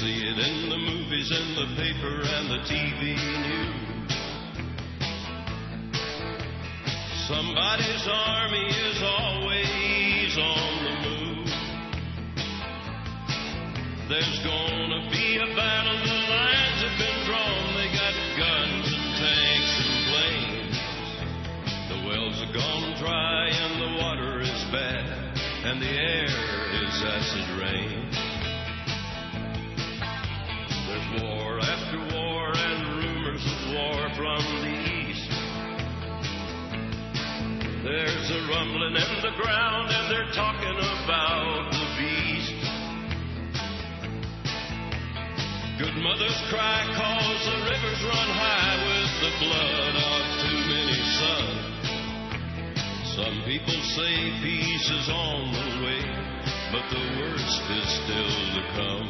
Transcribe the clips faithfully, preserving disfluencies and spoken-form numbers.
see it in the movies, in the paper, and the T V news. Somebody's army is always on the move. There's gonna be a battle, the lines have been drawn. They got guns and tanks and planes. The wells are gone dry and the water is bad, and the air is acid rain. There's war after war and rumors of war from the east. There's a rumbling in the ground and they're talking about the beast. Good mothers cry cause the rivers run high with the blood of too many sons. Some people say peace is on the way, but the worst is still to come.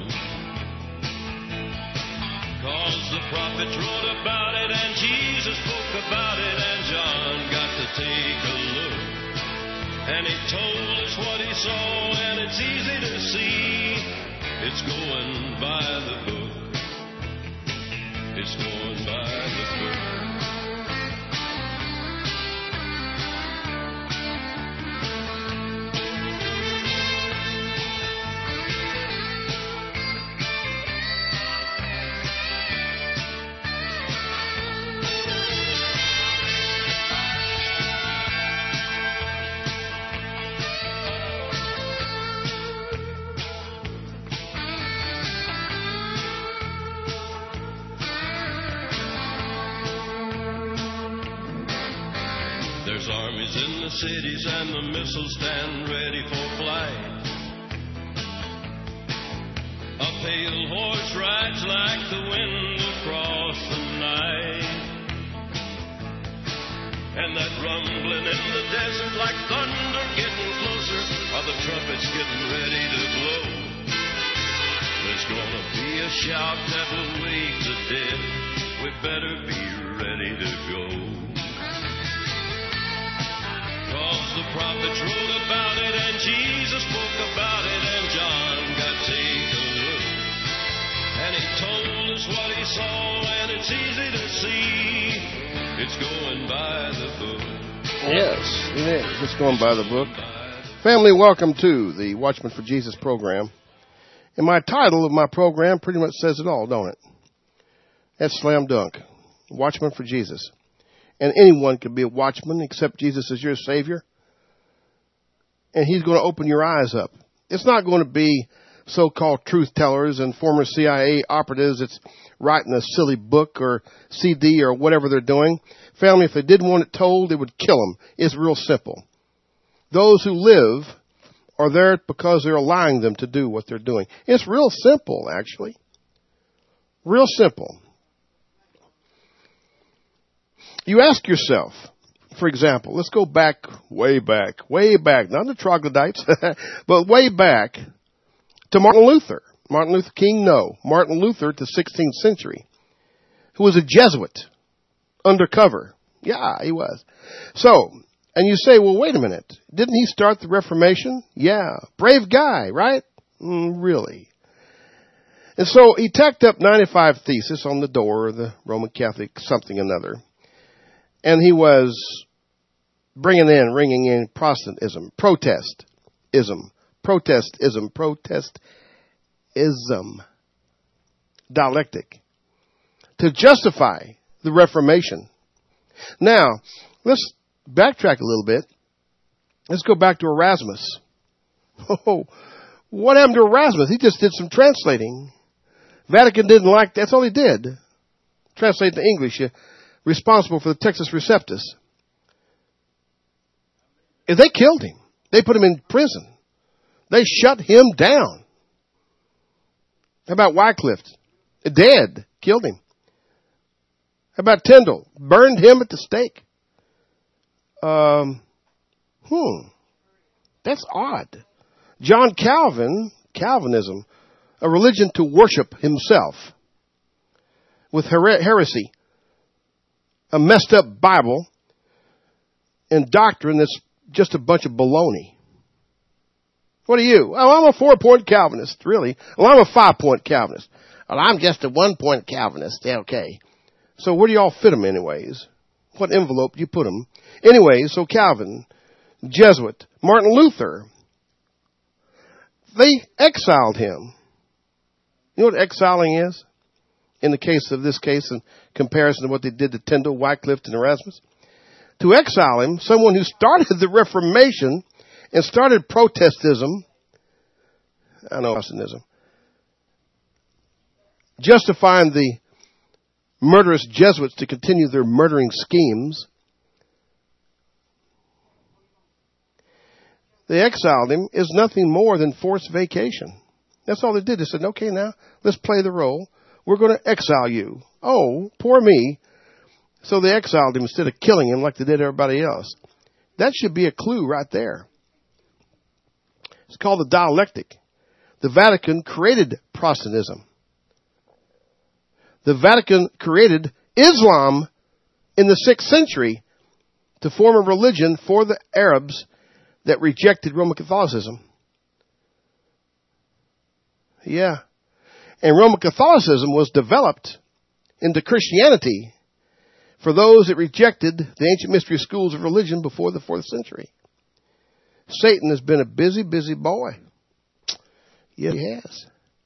Cause the prophets wrote about it and Jesus spoke about it and John got to take a look. And he told us what he saw and it's easy to see. It's going by the book. It's going by the book. There's armies in the cities and the missiles stand ready for flight. A pale horse rides like the wind across the night. And that rumbling in the desert like thunder getting closer, are the trumpets getting ready to blow. There's gonna be a shout that will wake the dead. We better be ready to go. Cause the prophets wrote about it and Jesus spoke about it and John got to take a look. And he told us what he saw and it's easy to see. It's going by the book. Yes, it is. It's going by the book. Family, welcome to the Watchman for Jesus program. And my title of my program pretty much says it all, don't it? That's slam dunk. Watchman for Jesus. And anyone can be a watchman except Jesus is your Savior. And he's going to open your eyes up. It's not going to be so-called truth tellers and former C I A operatives that's writing a silly book or C D or whatever they're doing. Family, if they didn't want it told, it would kill them. It's real simple. Those who live are there because they're allowing them to do what they're doing. It's real simple, actually. Real simple. You ask yourself, for example, let's go back, way back, way back, not the troglodytes, but way back to Martin Luther. Martin Luther King, no. Martin Luther to sixteenth century, who was a Jesuit, undercover. Yeah, he was. So, and you say, well, wait a minute. Didn't he start the Reformation? Yeah. Brave guy, right? Mm, really? And so he tacked up ninety-five theses on the door of the Roman Catholic something or another. And he was bringing in, ringing in Protestantism, protestism, protestism, protestism, dialectic, to justify the Reformation. Now, let's backtrack a little bit. Let's go back to Erasmus. Oh, what happened to Erasmus? He just did some translating. Vatican didn't like, that's all he did. Translate to English. Responsible for the Textus Receptus. And they killed him. They put him in prison. They shut him down. How about Wycliffe? Dead. Killed him. How about Tyndale? Burned him at the stake. Um, hmm. That's odd. John Calvin, Calvinism, a religion to worship himself with her- heresy. A messed up Bible and doctrine that's just a bunch of baloney. What are you? Oh, I'm a four-point Calvinist, really. Well, I'm a five-point Calvinist. Well, I'm just a one-point Calvinist. Yeah, okay. So where do y'all fit them anyways? What envelope do you put them? Anyways, so Calvin, Jesuit, Martin Luther, they exiled him. You know what exiling is? In the case of this case, in comparison to what they did to Tyndale, Wycliffe, and Erasmus. To exile him, someone who started the Reformation and started Protestantism, I know Protestantism, justifying the murderous Jesuits to continue their murdering schemes. They exiled him is nothing more than forced vacation. That's all they did. They said, okay, now let's play the role. We're going to exile you. Oh, poor me. So they exiled him instead of killing him like they did everybody else. That should be a clue right there. It's called the dialectic. The Vatican created Protestantism. The Vatican created Islam in the sixth century to form a religion for the Arabs that rejected Roman Catholicism. Yeah. And Roman Catholicism was developed into Christianity for those that rejected the ancient mystery schools of religion before the fourth century. Satan has been a busy, busy boy. Yeah, he has.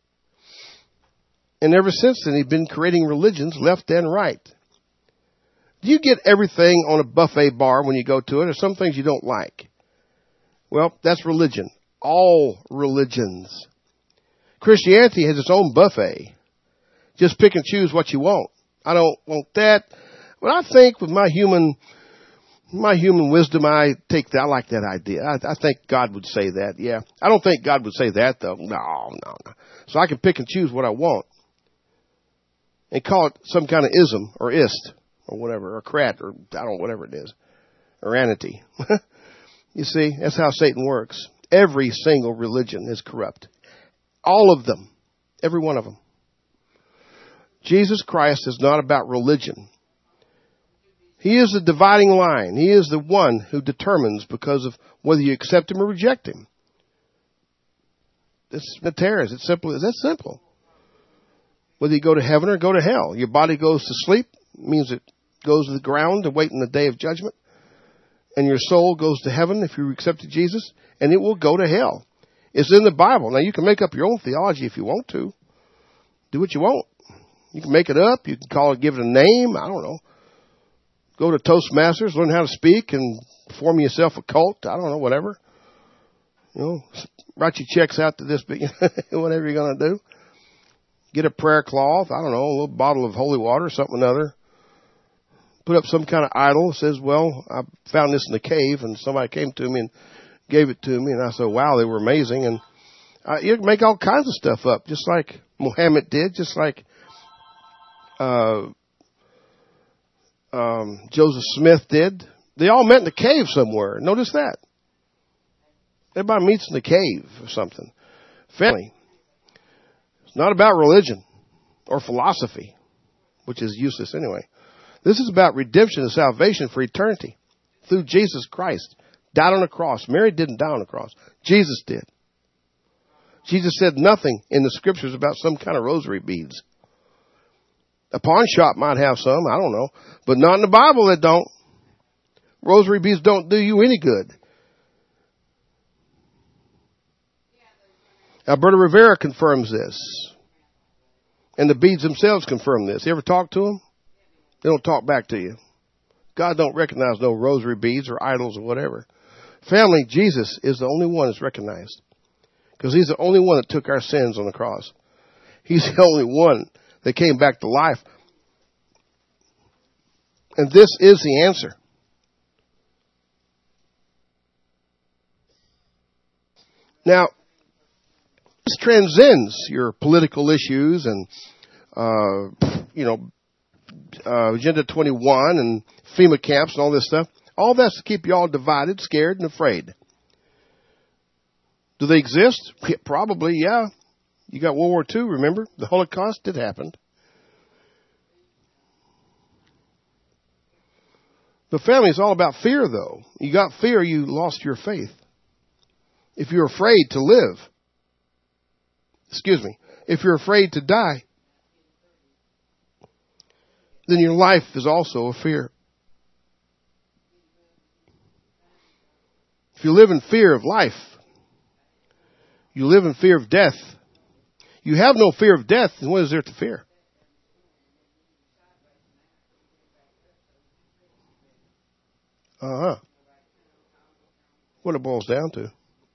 And ever since then, he's been creating religions left and right. Do you get everything on a buffet bar when you go to it, or some things you don't like? Well, that's religion. All religions. Christianity has its own buffet. Just pick and choose what you want. I don't want that. But I think with my human, my human wisdom, I take that. I like that idea. I, I think God would say that. Yeah. I don't think God would say that though. No, no, no. So I can pick and choose what I want and call it some kind of ism or ist or whatever, or crat, or I don't know, whatever it is, or anity. You see, that's how Satan works. Every single religion is corrupt. All of them. Every one of them. Jesus Christ is not about religion. He is the dividing line. He is the one who determines because of whether you accept him or reject him. It's Matthias. It's simple. It's that simple. Whether you go to heaven or go to hell. Your body goes to sleep. It means it goes to the ground to wait in the day of judgment. And your soul goes to heaven if you accepted Jesus. And it will go to hell. It's in the Bible. Now, you can make up your own theology if you want to. Do what you want. You can make it up. You can call it, give it a name. I don't know. Go to Toastmasters, learn how to speak, and form yourself a cult. I don't know, whatever. You know, write your checks out to this, whatever you're going to do. Get a prayer cloth. I don't know, a little bottle of holy water, something or other. Put up some kind of idol. Says, well, I found this in the cave, and somebody came to me and gave it to me, and I said, wow, they were amazing. And uh, you can make all kinds of stuff up, just like Muhammad did, just like uh, um, Joseph Smith did. They all met in the cave somewhere. Notice that. Everybody meets in the cave or something. Family. It's not about religion or philosophy, which is useless anyway. This is about redemption and salvation for eternity through Jesus Christ. Died on a cross. Mary didn't die on a cross. Jesus did. Jesus said nothing in the scriptures about some kind of rosary beads. A pawn shop might have some, I don't know. But not in the Bible, they don't. Rosary beads don't do you any good. Alberto Rivera confirms this. And the beads themselves confirm this. You ever talk to them? They don't talk back to you. God don't recognize no rosary beads or idols or whatever. Family, Jesus is the only one that's recognized. Because he's the only one that took our sins on the cross. He's the only one that came back to life. And this is the answer. Now, this transcends your political issues and, uh, you know, uh, Agenda twenty-one and FEMA camps and all this stuff. All that's to keep you all divided, scared, and afraid. Do they exist? Probably, yeah. You got World War Two, remember? The Holocaust did happen. But family is all about fear, though. You got fear, you lost your faith. If you're afraid to live, excuse me, if you're afraid to die, then your life is also a fear. If you live in fear of life, you live in fear of death. You have no fear of death, then what is there to fear? Uh-huh. What it boils down to.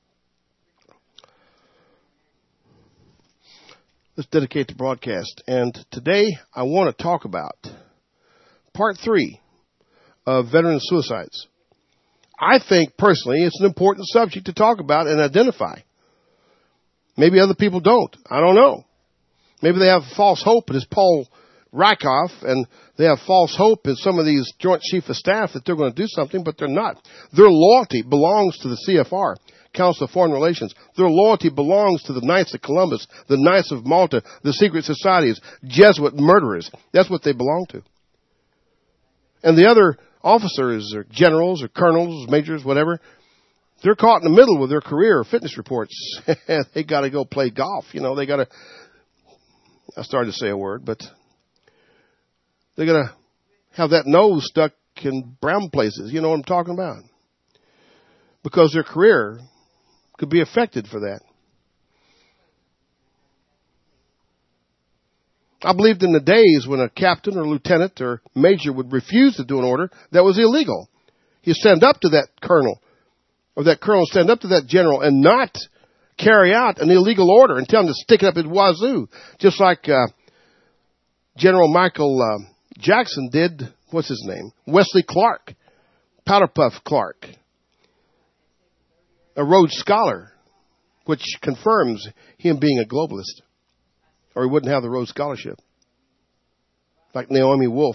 Let's dedicate the broadcast. And today I want to talk about part three of veteran suicides. I think personally it's an important subject to talk about and identify. Maybe other people don't. I don't know. Maybe they have false hope, and it's Paul Rieckhoff, and they have false hope in some of these Joint Chief of Staff that they're going to do something, but they're not. Their loyalty belongs to the C F R, Council of Foreign Relations. Their loyalty belongs to the Knights of Columbus, the Knights of Malta, the secret societies, Jesuit murderers. That's what they belong to. And the other officers or generals or colonels, majors, whatever, they're caught in the middle with their career or fitness reports. They got to go play golf. You know, they got to, I started to say a word, but they're going to have that nose stuck in brown places. You know what I'm talking about? Because their career could be affected for that. I believed in the days when a captain or lieutenant or major would refuse to do an order that was illegal. You stand up to that colonel, or that colonel stand up to that general and not carry out an illegal order and tell him to stick it up his wazoo, just like uh, General Michael uh, Jackson did, what's his name? Wesley Clark, Powder Puff Clark, a Rhodes Scholar, which confirms him being a globalist, or he wouldn't have the Rhodes Scholarship, like Naomi Wolf,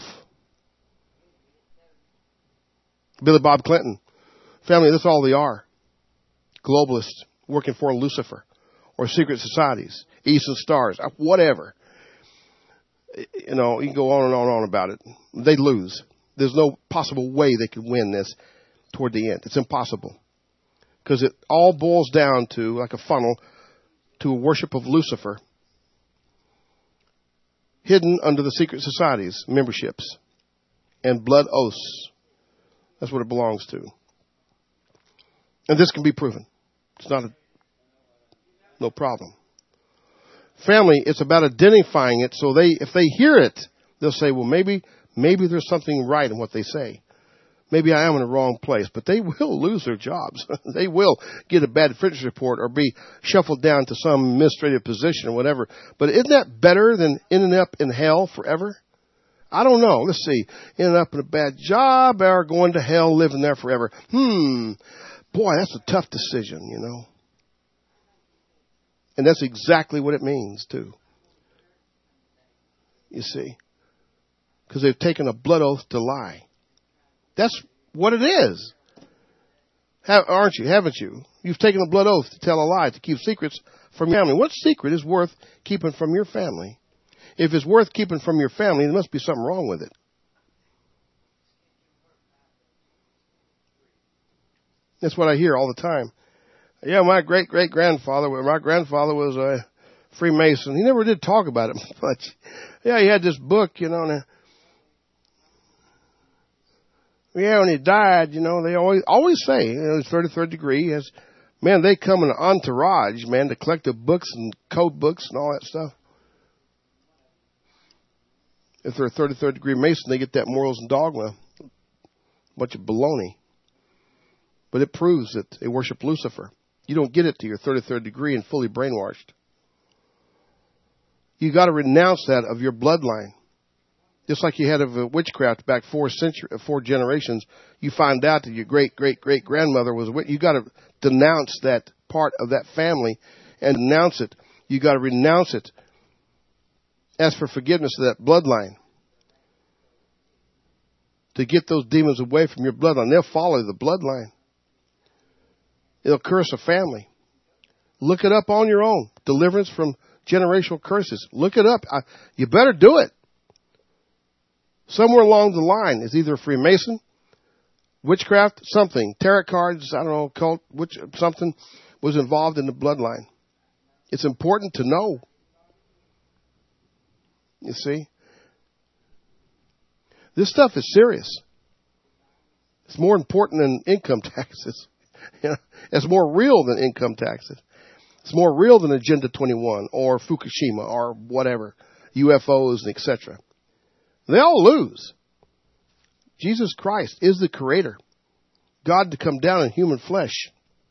Billy Bob Clinton. Family, that's all they are. Globalists working for Lucifer or secret societies, Eastern Stars, whatever. You know, you can go on and on and on about it. They lose. There's no possible way they could win this toward the end. It's impossible. Because it all boils down to, like a funnel, to a worship of Lucifer hidden under the secret societies, memberships, and blood oaths. That's what it belongs to. And this can be proven. It's not a, no problem. Family, it's about identifying it so they, if they hear it, they'll say, well, maybe, maybe there's something right in what they say. Maybe I am in the wrong place, but they will lose their jobs. They will get a bad fitness report or be shuffled down to some administrative position or whatever. But isn't that better than ending up in hell forever? I don't know. Let's see. Ending up in a bad job or going to hell, living there forever. Hmm. Boy, that's a tough decision, you know. And that's exactly what it means, too. You see. Because they've taken a blood oath to lie. That's what it is. Have, aren't you? Haven't you? You've taken a blood oath to tell a lie, to keep secrets from your family. What secret is worth keeping from your family? If it's worth keeping from your family, there must be something wrong with it. That's what I hear all the time. Yeah, my great-great-grandfather, my grandfather was a Freemason. He never did talk about it much. Yeah, he had this book, you know, and yeah, when he died, you know, they always always say, you know, his thirty-third degree has, man, they come in an entourage, man, to collect the books and code books and all that stuff. If they're a thirty-third degree Mason, they get that morals and dogma. A bunch of baloney. But it proves that they worship Lucifer. You don't get it to your thirty-third degree and fully brainwashed. You got to renounce that of your bloodline. Just like you had of a witchcraft back four century, four generations, you find out that your great, great, great grandmother was a witch. You got to denounce that part of that family and denounce it. You got to renounce it. Ask for forgiveness of that bloodline. To get those demons away from your bloodline. They'll follow the bloodline. It'll curse a family. Look it up on your own. Deliverance from generational curses. Look it up. I, you better do it. Somewhere along the line is either a Freemason, witchcraft, something, tarot cards, I don't know, cult, witch, something, was involved in the bloodline. It's important to know. You see? This stuff is serious. It's more important than income taxes. You know, it's more real than income taxes. It's more real than Agenda twenty-one or Fukushima or whatever, U F Os and et cetera. They all lose. Jesus Christ is the creator. God to come down in human flesh.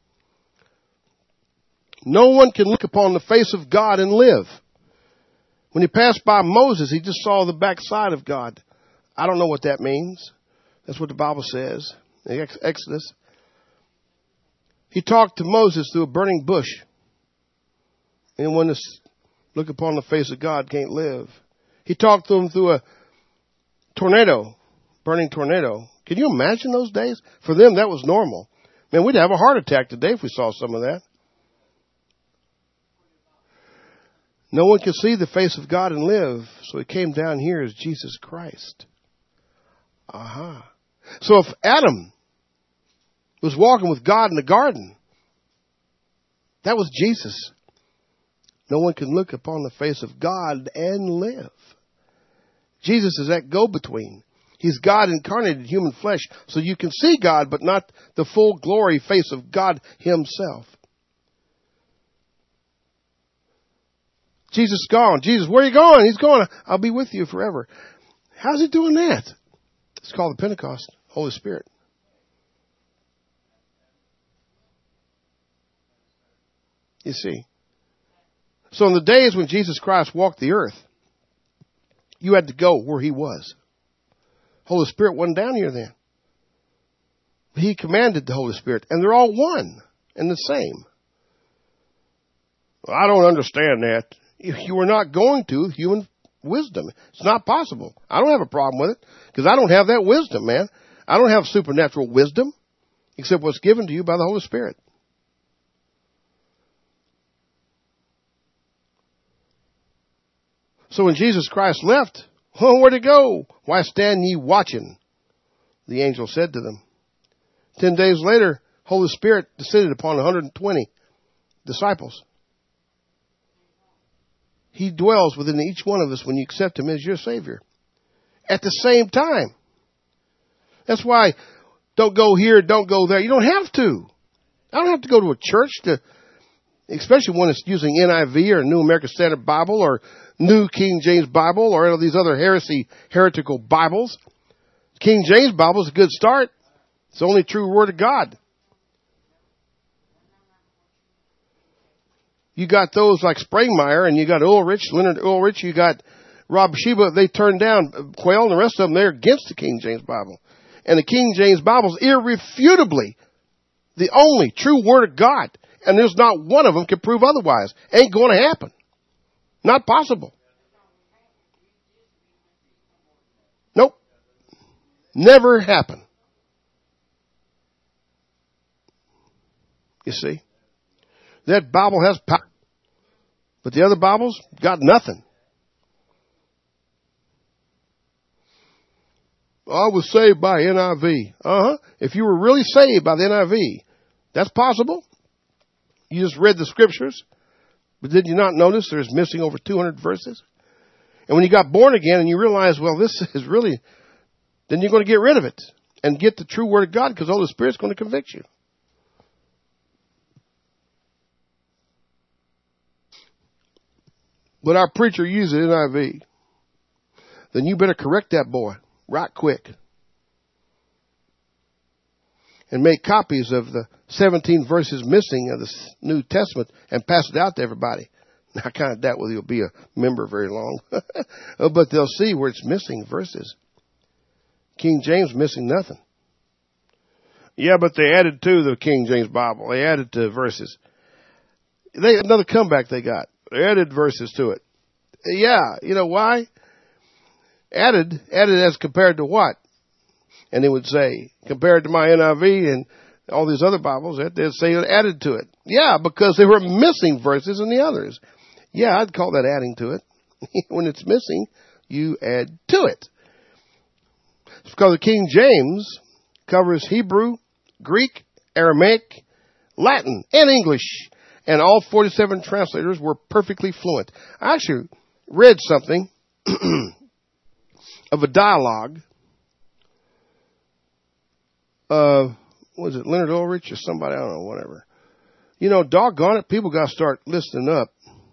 No one can look upon the face of God and live. When he passed by Moses, he just saw the backside of God. I don't know what that means. That's what the Bible says in Exodus. He talked to Moses through a burning bush. Anyone that look upon the face of God can't live. He talked to him through a tornado, burning tornado. Can you imagine those days? For them, that was normal. Man, we'd have a heart attack today if we saw some of that. No one can see the face of God and live, so he came down here as Jesus Christ. Aha. Uh-huh. So if Adam was walking with God in the garden, that was Jesus. No one can look upon the face of God and live. Jesus is that go-between. He's God incarnated in human flesh, so you can see God, but not the full glory face of God himself. Jesus is gone. Jesus, where are you going? He's going. I'll be with you forever. How's he doing that? It's called the Pentecost, Holy Spirit. You see. So in the days when Jesus Christ walked the earth, you had to go where he was. Holy Spirit wasn't down here then. He commanded the Holy Spirit, and they're all one and the same. Well, I don't understand that. You were not going to human wisdom. It's not possible. I don't have a problem with it because I don't have that wisdom, man. I don't have supernatural wisdom except what's given to you by the Holy Spirit. So when Jesus Christ left, oh, where'd he go? Why stand ye watching? The angel said to them. Ten days later, Holy Spirit descended upon one hundred twenty disciples. He dwells within each one of us when you accept him as your Savior. At the same time. That's why don't go here, don't go there. You don't have to. I don't have to go to a church to, especially when it's using N I V or New American Standard Bible or New King James Bible or any of these other heresy, heretical Bibles. King James Bible is a good start. It's the only true Word of God. You got those like Sprangmeyer and you got Ulrich, Leonard Ulrich, you got Rob Sheba. They turned down Quayle and the rest of them. They're against the King James Bible. And the King James Bible is irrefutably the only true Word of God. And there's not one of them can prove otherwise. Ain't going to happen. Not possible. Nope. Never happen. You see? That Bible has power. But the other Bibles got nothing. I was saved by N I V. Uh-huh. If you were really saved by the N I V, that's possible. You just read the scriptures. But did you not notice there's missing over two hundred verses? And when you got born again and you realize, well, this is really, then you're going to get rid of it and get the true Word of God because the Holy Spirit's going to convict you. But our preacher uses N I V. Then you better correct that boy right quick. And make copies of the seventeen verses missing of the New Testament and pass it out to everybody. Now, I kind of doubt whether you'll be a member very long. But they'll see where it's missing verses. King James missing nothing. Yeah, but they added to the King James Bible. They added to verses. They another comeback they got. They added verses to it. Yeah, you know why? Added, added as compared to what? And they would say, compared to my N I V and all these other Bibles, they'd say it added to it. Yeah, because they were missing verses in the others. Yeah, I'd call that adding to it. When it's missing, you add to it. It's because the King James covers Hebrew, Greek, Aramaic, Latin, and English. And all forty-seven translators were perfectly fluent. I actually read something of a dialogue. Uh, was it Leonard Ulrich or somebody? I don't know, whatever. You know, doggone it, people got to start listening up.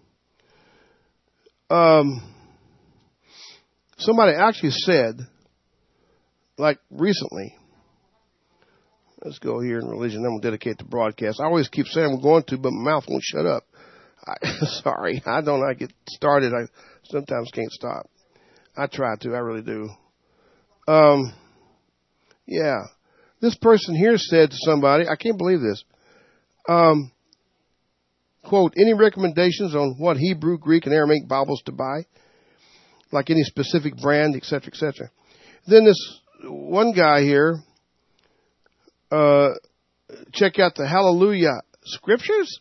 Um, somebody actually said, like recently, let's go here in religion, then we'll dedicate the broadcast. I always keep saying we're going to, but my mouth won't shut up. I, sorry, I don't I get started. I sometimes can't stop. I try to, I really do. Um, yeah. This person here said to somebody, I can't believe this, um, quote, any recommendations on what Hebrew, Greek, and Aramaic Bibles to buy? Like any specific brand, et cetera, et cetera. Then this one guy here, uh, check out the Hallelujah Scriptures.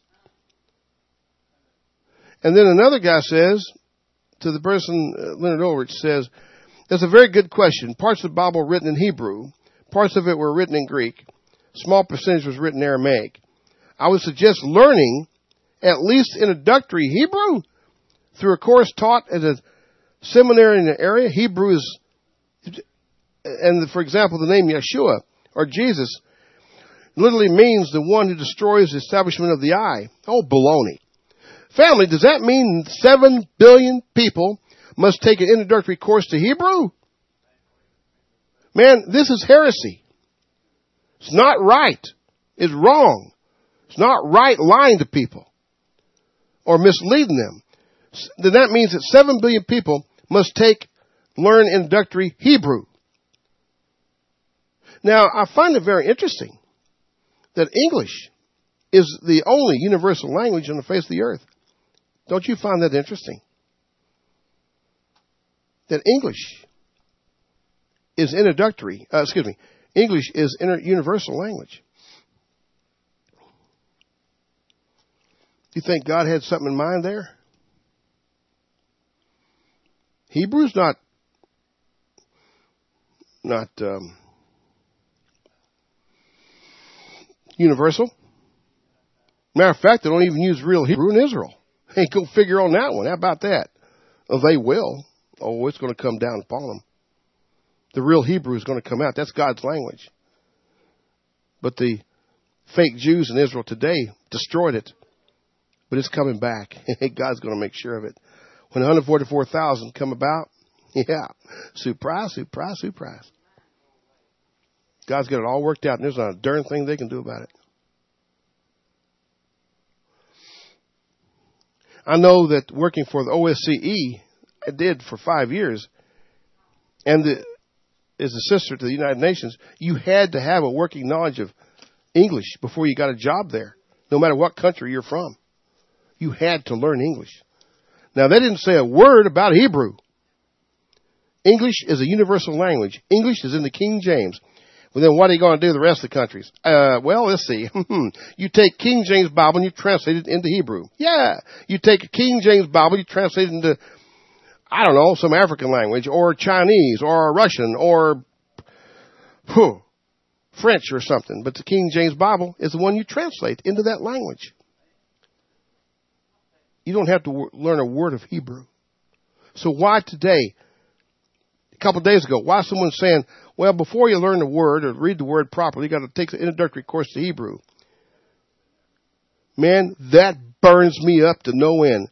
And then another guy says, to the person, uh, Leonard Ulrich says, that's a very good question. Parts of the Bible were written in Hebrew. Parts of it were written in Greek. Small percentage was written in Aramaic. I would suggest learning at least introductory Hebrew through a course taught at a seminary in the area. Hebrew is, and for example, the name Yeshua or Jesus literally means the one who destroys the establishment of the eye. Oh, baloney. Family, does that mean seven billion people must take an introductory course to Hebrew? Man, this is heresy. It's not right. It's wrong. It's not right lying to people or misleading them. Then that means that seven billion people must take, learn introductory Hebrew. Now, I find it very interesting that English is the only universal language on the face of the earth. Don't you find that interesting? That English is introductory, uh, excuse me, English is inter- universal language. Do you think God had something in mind there? Hebrew's not, not um, universal. Matter of fact, they don't even use real Hebrew in Israel. Hey, go figure on that one. How about that? Oh, they will. Oh, it's going to come down upon them. The real Hebrew is going to come out. That's God's language. But the fake Jews in Israel today destroyed it. But it's coming back. God's going to make sure of it. When one hundred forty-four thousand come about, yeah, surprise, surprise, surprise. God's got it all worked out, and there's not a darn thing they can do about it. I know that working for the O S C E, I did for five years, and the, as a sister to the United Nations, you had to have a working knowledge of English before you got a job there, no matter what country you're from. You had to learn English. Now, they didn't say a word about Hebrew. English is a universal language. English is in the King James. Well, then what are you going to do the rest of the countries? Uh, well, let's see. You take King James Bible and you translate it into Hebrew. Yeah. You take a King James Bible, you translate it into, I don't know, some African language or Chinese or Russian or whew, French or something. But the King James Bible is the one you translate into that language. You don't have to w- learn a word of Hebrew. So why today, a couple of days ago, why someone saying, well, before you learn the word or read the word properly, you got to take the introductory course to Hebrew. Man, that burns me up to no end.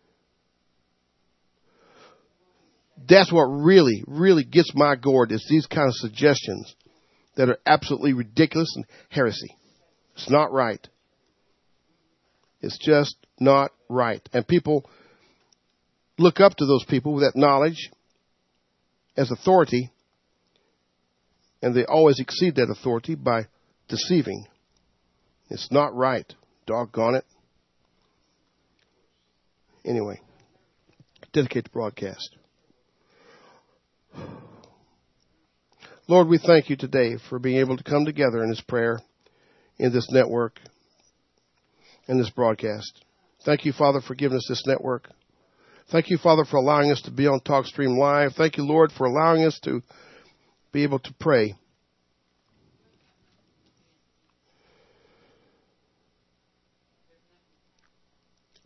That's what really, really gets my gourd is these kind of suggestions that are absolutely ridiculous and heresy. It's not right. It's just not right. And people look up to those people with that knowledge as authority, and they always exceed that authority by deceiving. It's not right. Doggone it. Anyway, dedicate the broadcast. Lord, we thank you today for being able to come together in this prayer, in this network, in this broadcast. Thank you, Father, for giving us this network. Thank you, Father, for allowing us to be on TalkStream Live. Thank you, Lord, for allowing us to be able to pray.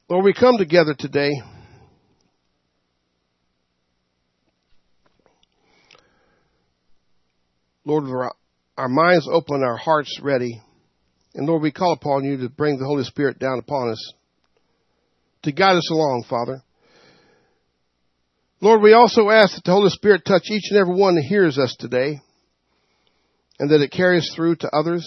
Lord, we come together today Lord, our, our minds open, our hearts ready. And Lord, we call upon you to bring the Holy Spirit down upon us, to guide us along, Father. Lord, we also ask that the Holy Spirit touch each and every one that hears us today, and that it carries through to others.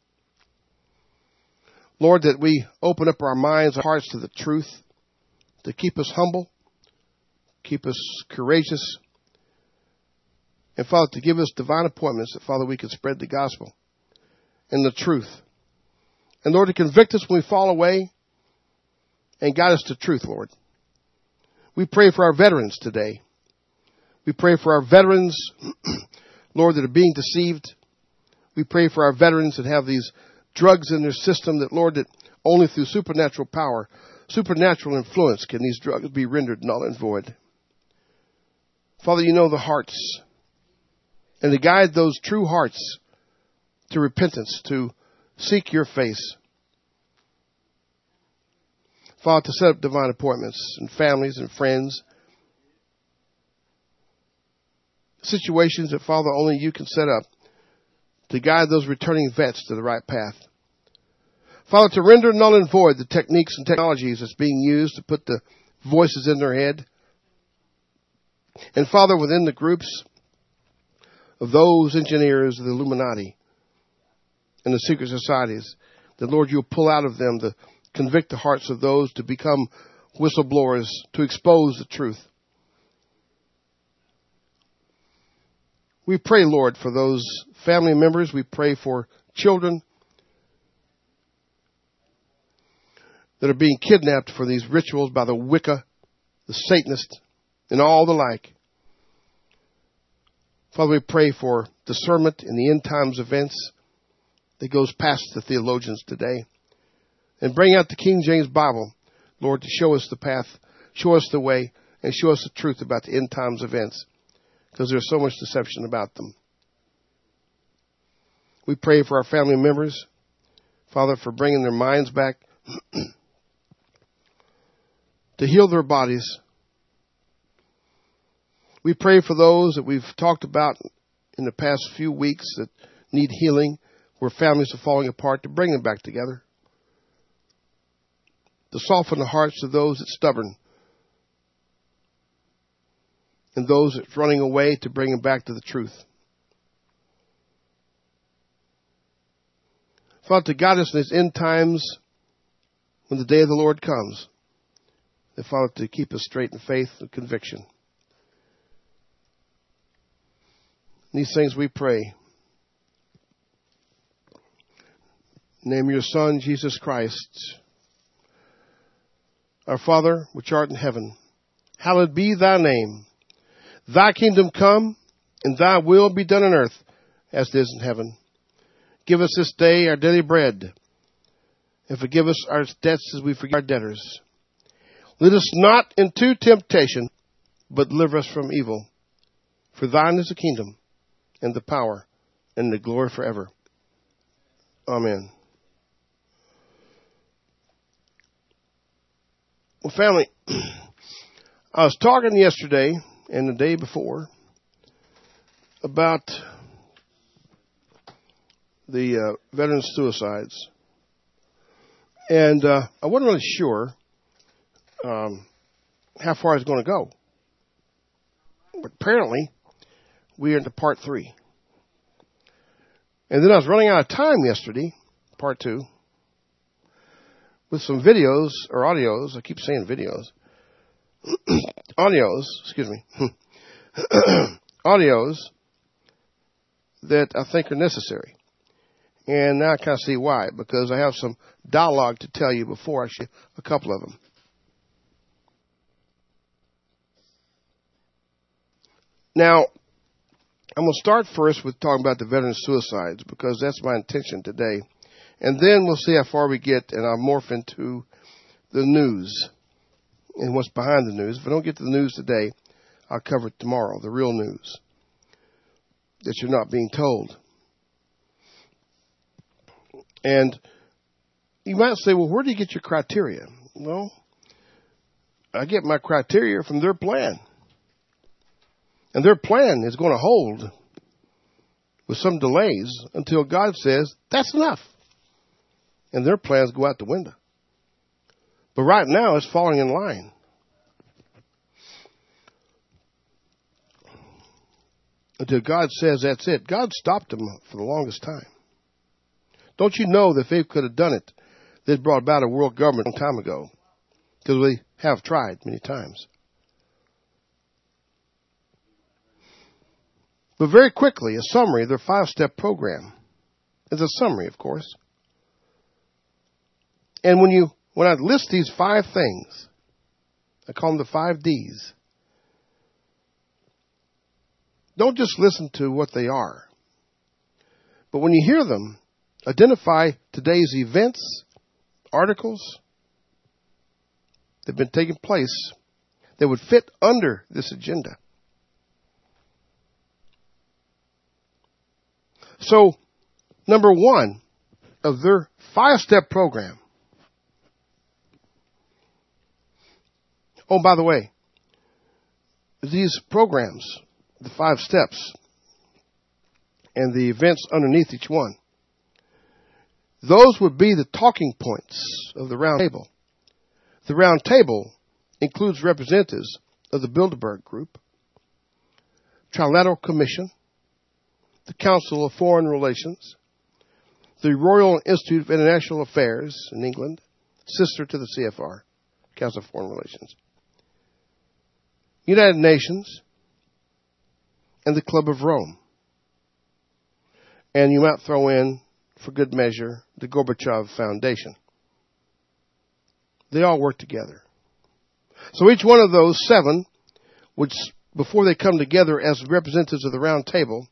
Lord, that we open up our minds and hearts to the truth, to keep us humble, keep us courageous, and Father, to give us divine appointments that, Father, we can spread the gospel and the truth. And Lord, to convict us when we fall away and guide us to truth, Lord. We pray for our veterans today. We pray for our veterans, Lord, that are being deceived. We pray for our veterans that have these drugs in their system that, Lord, that only through supernatural power, supernatural influence can these drugs be rendered null and void. Father, you know the hearts. And to guide those true hearts to repentance, to seek your face. Father, to set up divine appointments and families and friends. Situations that, Father, only you can set up to guide those returning vets to the right path. Father, to render null and void the techniques and technologies that's being used to put the voices in their head. And Father, within the groups of those engineers of the Illuminati and the secret societies, that, Lord, you'll pull out of them to convict the hearts of those to become whistleblowers, to expose the truth. We pray, Lord, for those family members. We pray for children that are being kidnapped for these rituals by the Wicca, the Satanists, and all the like. Father, we pray for discernment in the end times events that goes past the theologians today. And bring out the King James Bible, Lord, to show us the path, show us the way, and show us the truth about the end times events. Because there's so much deception about them. We pray for our family members, Father, for bringing their minds back, to heal their bodies. We pray for those that we've talked about in the past few weeks that need healing, where families are falling apart, to bring them back together. To soften the hearts of those that's stubborn. And those that's running away, to bring them back to the truth. Father, to guide us in these end times when the day of the Lord comes. And Father, to keep us straight in faith and conviction. These things we pray. In the name of your Son, Jesus Christ. Our Father, which art in heaven, hallowed be thy name. Thy kingdom come, and thy will be done on earth as it is in heaven. Give us this day our daily bread, and forgive us our debts as we forgive our debtors. Lead us not into temptation, but deliver us from evil. For thine is the kingdom, and the power, and the glory forever. Amen. Well, family, I was talking yesterday and the day before about the uh, veteran suicides. And uh, I wasn't really sure um, how far I was going to go. But apparently, we are into part three. And then I was running out of time yesterday, part two, with some videos, or audios, I keep saying videos, audios, excuse me, audios that I think are necessary. And now I kind of see why, because I have some dialogue to tell you before I share a couple of them. Now, I'm going to start first with talking about the veteran suicides, because that's my intention today. And then we'll see how far we get, and I'll morph into the news and what's behind the news. If I don't get to the news today, I'll cover it tomorrow, the real news that you're not being told. And you might say, well, where do you get your criteria? Well, I get my criteria from their plan. And their plan is going to hold with some delays until God says, that's enough. And their plans go out the window. But right now, it's falling in line. Until God says that's it. God stopped them for the longest time. Don't you know that if they could have done it, they'd brought about a world government a long time ago? Because we have tried many times. But very quickly, a summary of their five-step program. It's a summary, of course. And when you when I list these five things, I call them the five D's. Don't just listen to what they are. But when you hear them, identify today's events, articles that have been taking place that would fit under this agenda. So, number one of their five-step program. Oh, by the way, these programs, the five steps, and the events underneath each one, those would be the talking points of the round table. The round table includes representatives of the Bilderberg Group, Trilateral Commission, the Council of Foreign Relations, the Royal Institute of International Affairs in England, sister to the C F R, Council of Foreign Relations, United Nations, and the Club of Rome. And you might throw in, for good measure, the Gorbachev Foundation. They all work together. So each one of those seven, which before they come together as representatives of the round table,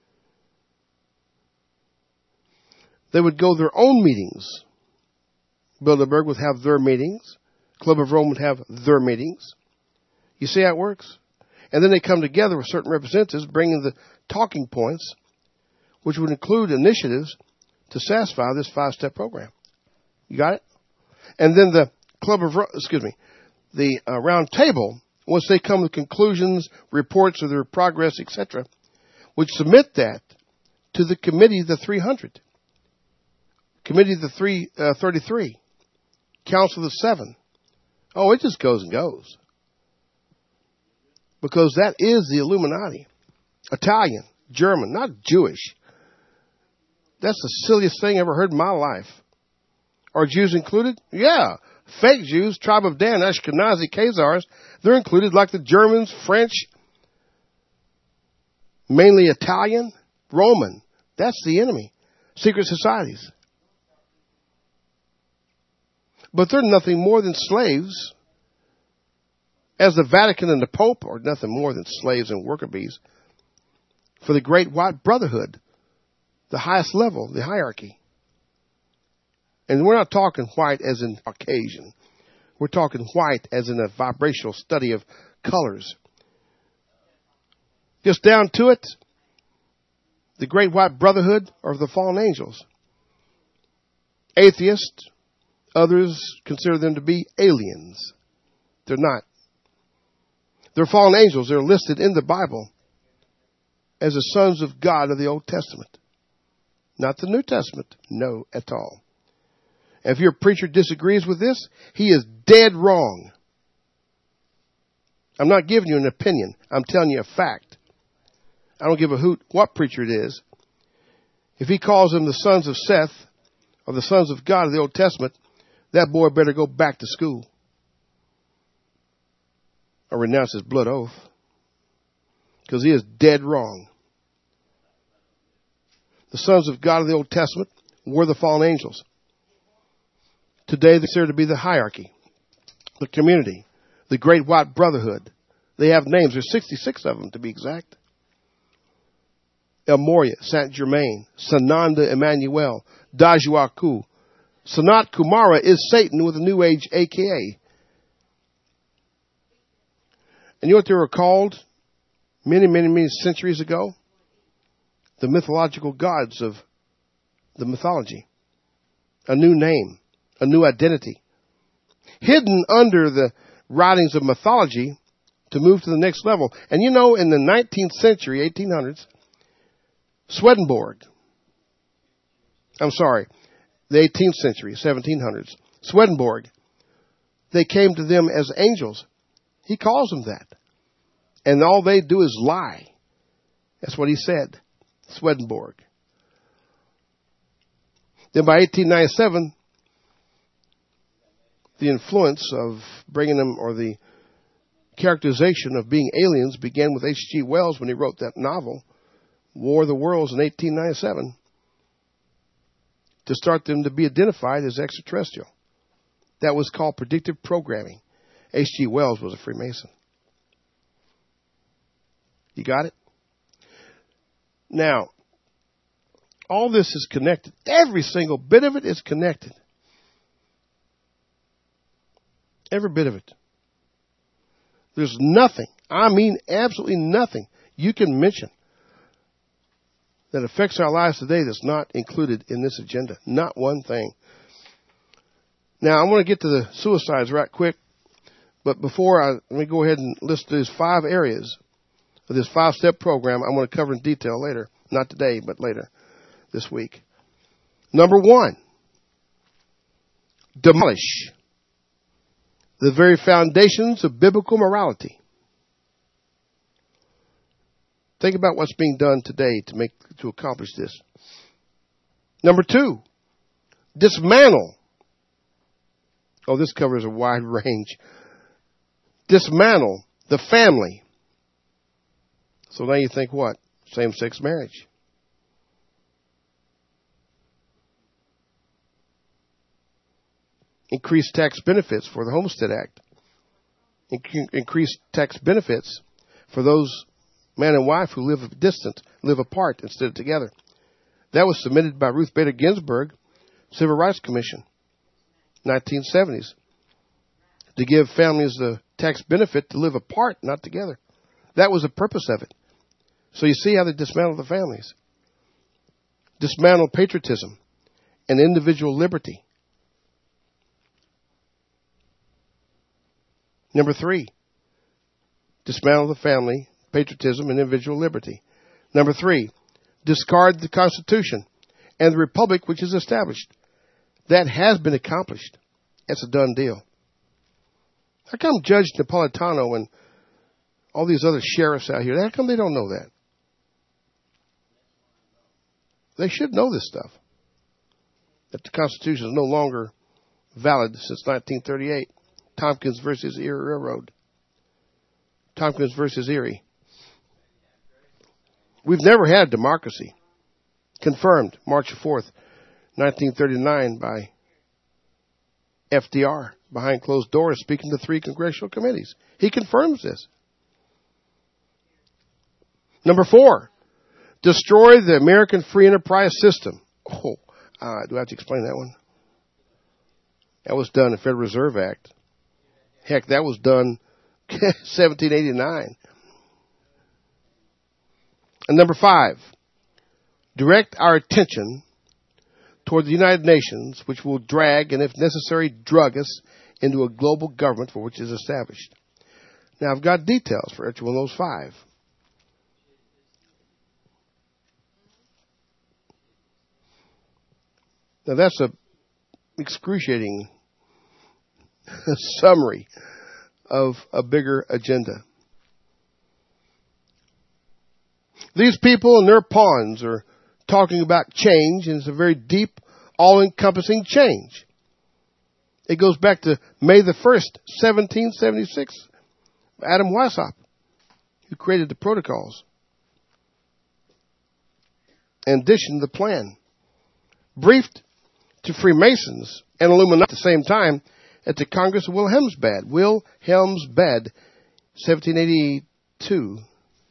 they would go their own meetings. Bilderberg would have their meetings. Club of Rome would have their meetings. You see how it works? And then they come together with certain representatives, bringing the talking points, which would include initiatives to satisfy this five-step program. You got it? And then the Club of Rome, excuse me, the uh, round table, once they come to conclusions, reports of their progress, et cetera, would submit that to the Committee of the three hundred. Committee of the three, uh, thirty-three, Council of the Seven. Oh, it just goes and goes. Because that is the Illuminati. Italian, German, not Jewish. That's the silliest thing I ever heard in my life. Are Jews included? Yeah. Fake Jews, tribe of Dan, Ashkenazi, Khazars, they're included like the Germans, French, mainly Italian, Roman. That's the enemy. Secret societies. But they're nothing more than slaves, as the Vatican and the Pope are nothing more than slaves and worker bees for the Great White Brotherhood, the highest level, the hierarchy. And we're not talking white as in Caucasian. We're talking white as in a vibrational study of colors. Just down to it, the Great White Brotherhood are the fallen angels. Atheists, others consider them to be aliens. They're not. They're fallen angels. They're listed in the Bible as the sons of God of the Old Testament. Not the New Testament. No, at all. And if your preacher disagrees with this, he is dead wrong. I'm not giving you an opinion. I'm telling you a fact. I don't give a hoot what preacher it is. If he calls them the sons of Seth or the sons of God of the Old Testament, that boy better go back to school or renounce his blood oath, because he is dead wrong. The sons of God of the Old Testament were the fallen angels. Today they consider to be the hierarchy, the community, the Great White Brotherhood. They have names. There's sixty-six of them to be exact. El Morya, Saint Germain, Sananda Emmanuel, Dajuaku. Sanat Kumara is Satan with a New Age A K A. And you know what they were called many, many, many centuries ago? The mythological gods of the mythology. A new name, a new identity. Hidden under the writings of mythology to move to the next level. And you know, in the nineteenth century, eighteen hundreds, Swedenborg, I'm sorry, the eighteenth century, seventeen hundreds, Swedenborg, they came to them as angels. He calls them that. And all they do is lie. That's what he said, Swedenborg. Then by eighteen ninety-seven, the influence of bringing them, or the characterization of being aliens, began with H G Wells when he wrote that novel, War of the Worlds, in eighteen ninety-seven, to start them to be identified as extraterrestrial. That was called predictive programming. H G Wells was a Freemason. You got it? Now, all this is connected. Every single bit of it is connected. Every bit of it. There's nothing, I mean absolutely nothing, you can mention that affects our lives today that's not included in this agenda. Not one thing. Now, I want to get to the suicides right quick, but before I, let me go ahead and list these five areas of this five-step program I'm going to cover in detail later. Not today, but later this week. Number one, demolish the very foundations of biblical morality. Think about what's being done today to make to accomplish this. Number two, dismantle. Oh, this covers a wide range. Dismantle the family. So now you think what? Same-sex marriage. Increase tax benefits for the Homestead Act. Increase tax benefits for those man and wife who live distant, live apart instead of together. That was submitted by Ruth Bader Ginsburg, Civil Rights Commission, nineteen seventies, to give families the tax benefit to live apart, not together. That was the purpose of it. So you see how they dismantle the families. Dismantle patriotism and individual liberty. Number three, dismantle the family, patriotism, and individual liberty. Number three, discard the Constitution and the Republic which is established. That has been accomplished. It's a done deal. How come Judge Napolitano and all these other sheriffs out here, how come they don't know that? They should know this stuff. That the Constitution is no longer valid since nineteen thirty-eight. Tompkins versus Erie Railroad. Tompkins versus Erie. We've never had democracy. Confirmed March fourth, nineteen thirty-nine by F D R behind closed doors speaking to three congressional committees. He confirms this. Number four, destroy the American free enterprise system. Oh, uh, do I have to explain that one? That was done in the Federal Reserve Act. Heck, that was done seventeen eighty-nine. And number five, direct our attention toward the United Nations, which will drag and, if necessary, drug us into a global government for which is established. Now, I've got details for each one of those five. Now, that's a excruciating summary of a bigger agenda. These people and their pawns are talking about change, and it's a very deep, all-encompassing change. It goes back to May the first, seventeen seventy-six, Adam Weishaupt, who created the protocols and additioned the plan. Briefed to Freemasons and Illuminati at the same time at the Congress of Wilhelmsbad. Wilhelmsbad, seventeen eighty-two.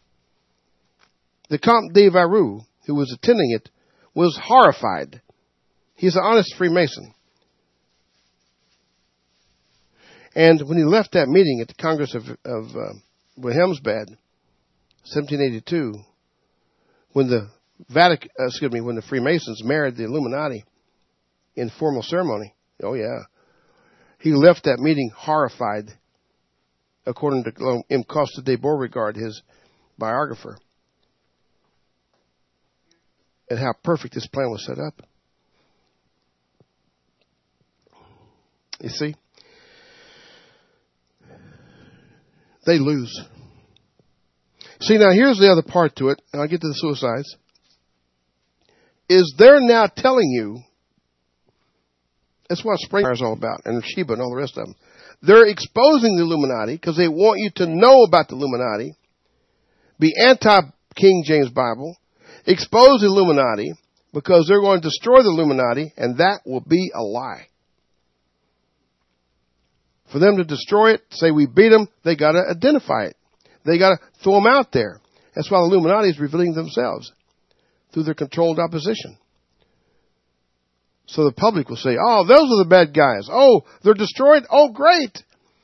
The Comte de Varus, who was attending it, was horrified. He's an honest Freemason. And when he left that meeting at the Congress of, of uh, Wilhelmsbad, seventeen eighty-two, when the Vatican, uh, excuse me, when the Freemasons married the Illuminati in formal ceremony, oh yeah, he left that meeting horrified according to M. Costa de Beauregard, his biographer, and how perfect this plan was set up. You see? They lose. See, now here's the other part to it, and I'll get to the suicides, is they're now telling you, that's what Springer is all about, and Sheba and all the rest of them. They're exposing the Illuminati because they want you to know about the Illuminati, be anti-King James Bible, expose the Illuminati because they're going to destroy the Illuminati, and that will be a lie. For them to destroy it, say we beat them, they got to identify it. They got to throw them out there. That's why the Illuminati is revealing themselves through their controlled opposition. So the public will say, oh, those are the bad guys. Oh, they're destroyed. Oh, great.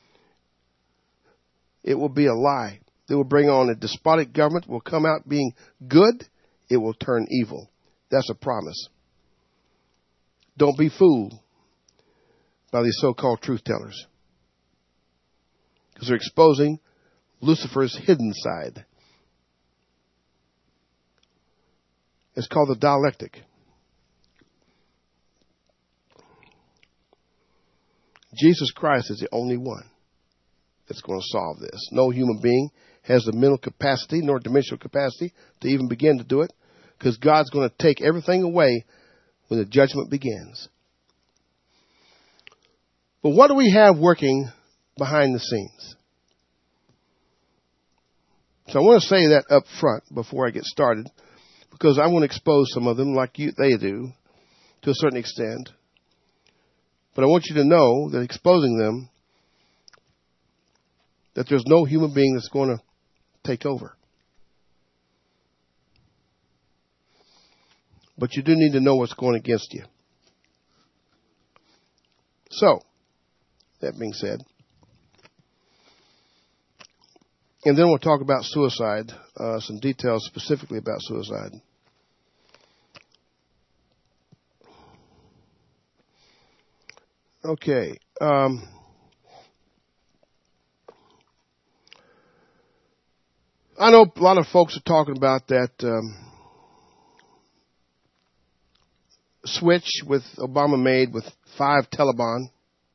It will be a lie. They will bring on a despotic government, will come out being good. It will turn evil. That's a promise. Don't be fooled by these so-called truth tellers, because they're exposing Lucifer's hidden side. It's called the dialectic. Jesus Christ is the only one that's going to solve this. No human being has the mental capacity nor dimensional capacity to even begin to do it, because God's going to take everything away when the judgment begins. But what do we have working behind the scenes? So I want to say that up front before I get started, because I want to expose some of them like you, they do to a certain extent. But I want you to know that exposing them, that there's no human being that's going to take over. But you do need to know what's going against you. So, that being said, and then we'll talk about suicide, uh, some details specifically about suicide. Okay. Um, I know a lot of folks are talking about that um, switch with Obama made with five Taliban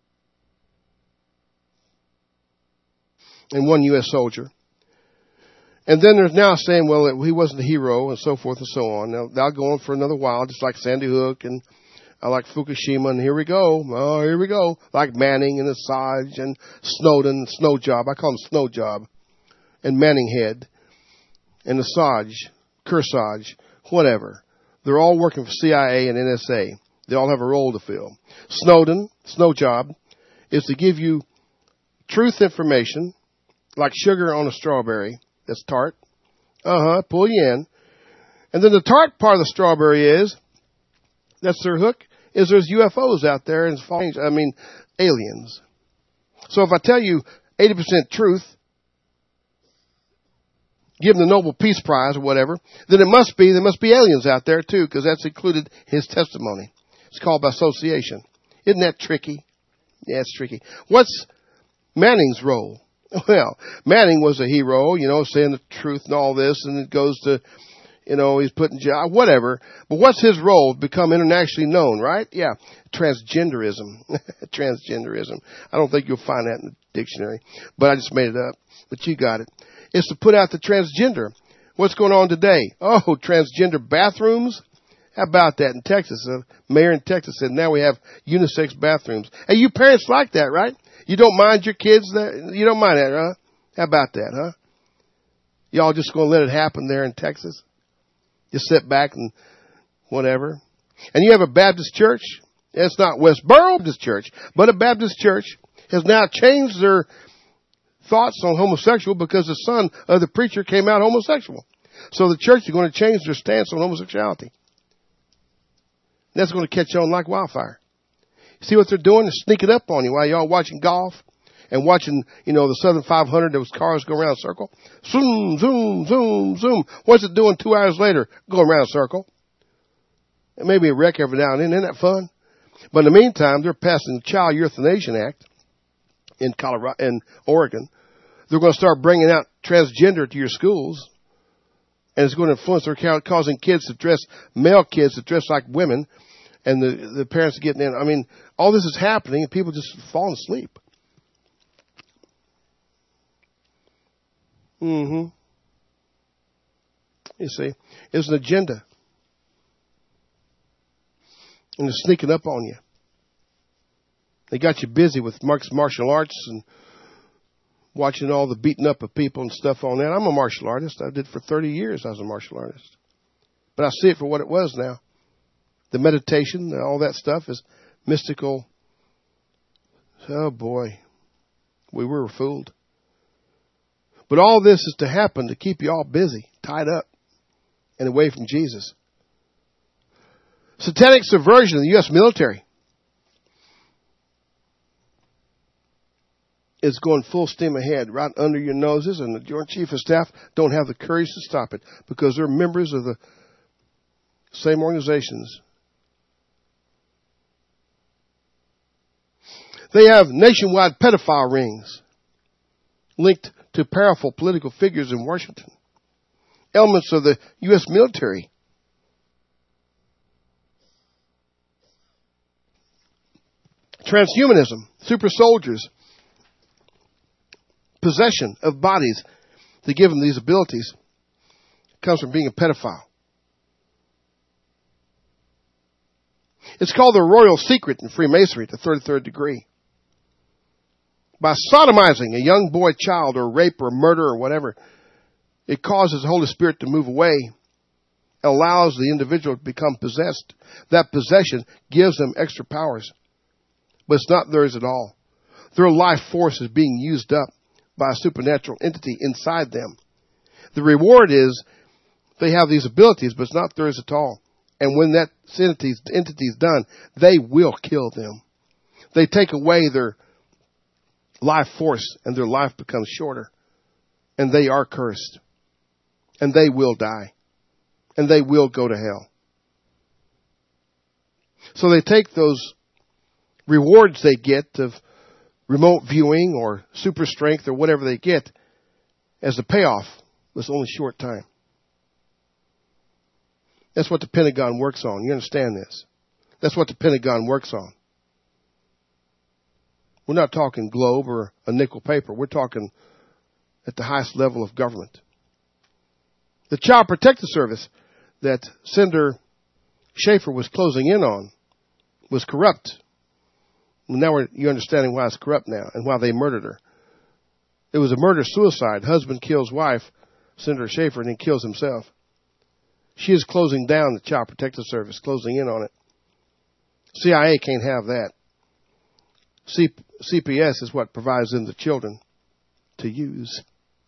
and one U S soldier. And then there's now saying, well, he wasn't a hero and so forth and so on. Now, they'll go on for another while, just like Sandy Hook and I like Fukushima, and here we go. Oh, here we go. Like Manning and Assange and Snowden, Snow Job. I call him Snow Job. And Manning Head and Assange, Kearsarge, whatever. They're all working for C I A and N S A. They all have a role to fill. Snowden, Snow Job, is to give you truth information, like sugar on a strawberry that's tart. Uh-huh, pull you in. And then the tart part of the strawberry is, that's their hook, is there's U F Os out there, and I mean, aliens. So if I tell you eighty percent truth, give them the Nobel Peace Prize or whatever, then it must be, there must be aliens out there too, because that's included his testimony. It's called by association. Isn't that tricky? Yeah, it's tricky. What's Manning's role? Well, Manning was a hero, you know, saying the truth and all this, and it goes to, you know, he's put in jail, whatever. But what's his role? Become internationally known, right? Yeah. Transgenderism. Transgenderism. I don't think you'll find that in the dictionary, but I just made it up. But you got it. It's to put out the transgender. What's going on today? Oh, transgender bathrooms? How about that in Texas? A mayor in Texas said now we have unisex bathrooms. Hey, you parents like that, right? You don't mind your kids that? You don't mind that, huh? How about that, huh? Y'all just going to let it happen there in Texas? Just sit back and whatever. And you have a Baptist church. It's not Westboro Baptist Church, but a Baptist church has now changed their thoughts on homosexual because the son of the preacher came out homosexual. So the church is going to change their stance on homosexuality. That's going to catch on like wildfire. See what they're doing? They're sneaking up on you while y'all watching golf and watching, you know, the Southern five hundred, those cars go around a circle. Zoom, zoom, zoom, zoom. What's it doing two hours later? Going around a circle. And maybe a wreck every now and then. Isn't that fun? But in the meantime, they're passing the Child Euthanasia Act in Colorado, in Oregon, They're going to start bringing out transgender to your schools. And it's going to influence, they're causing kids to dress, male kids to dress like women. And the, the parents are getting in. I mean, all this is happening and people just falling asleep. Mm-hmm. You see, it's an agenda. And they're sneaking up on you. They got you busy with Mark's martial arts and watching all the beating up of people and stuff on that. I'm a martial artist. I did for thirty years. I was a martial artist. But I see it for what it was now. The meditation, all that stuff is mystical. Oh boy, we were fooled. But all this is to happen to keep you all busy, tied up, and away from Jesus. Satanic subversion of the U S military is going full steam ahead right under your noses, and the Joint Chief of Staff don't have the courage to stop it because they're members of the same organizations. They have nationwide pedophile rings linked to powerful political figures in Washington. Elements of the U S military. Transhumanism, super soldiers, possession of bodies to give them these abilities comes from being a pedophile. It's called the royal secret in Freemasonry, the thirty-third degree. By sodomizing a young boy child or rape or murder or whatever, it causes the Holy Spirit to move away, allows the individual to become possessed. That possession gives them extra powers. But it's not theirs at all. Their life force is being used up by a supernatural entity inside them. The reward is they have these abilities, but it's not theirs at all. And when that entity is done, they will kill them. They take away their life force and their life becomes shorter. And they are cursed. And they will die. And they will go to hell. So they take those rewards they get of remote viewing or super strength or whatever they get as a payoff. It's only short time. That's what the Pentagon works on. You understand this? That's what the Pentagon works on. We're not talking globe or a nickel paper. We're talking at the highest level of government. The Child Protective Service that Senator Schaefer was closing in on was corrupt. Now we're, you're understanding why it's corrupt now and why they murdered her. It was a murder-suicide. Husband kills wife, Senator Schaefer, and then kills himself. She is closing down the Child Protective Service, closing in on it. C I A can't have that. C- C P S is what provides them the children to use.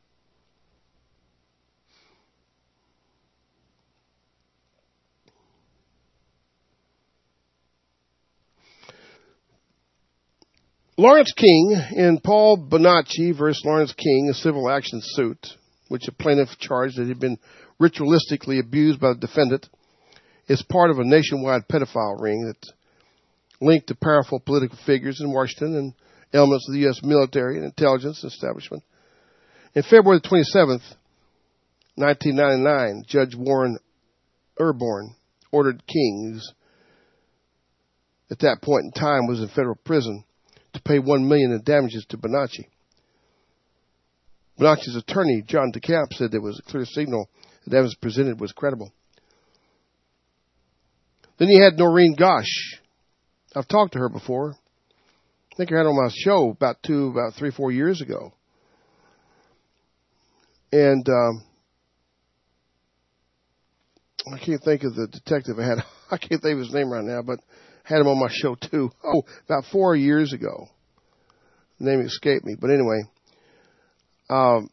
Lawrence King in Paul Bonacci versus Lawrence King, a civil action suit, which a plaintiff charged that he had been ritualistically abused by the defendant, is part of a nationwide pedophile ring that's linked to powerful political figures in Washington and elements of the U S military and intelligence establishment. In February twenty-seventh, nineteen ninety-nine, Judge Warren Urborn ordered King, who at that point in time was in federal prison, to pay one million dollars in damages to Bonacci. Bonacci's attorney, John DeCamp, said there was a clear signal that evidence presented was credible. Then you had Noreen Gosh. I've talked to her before. I think I had her on my show about two, about three, four years ago. And um, I can't think of the detective I had. I can't think of his name right now, but I had him on my show too. Oh, about four years ago. The name escaped me. But anyway, um,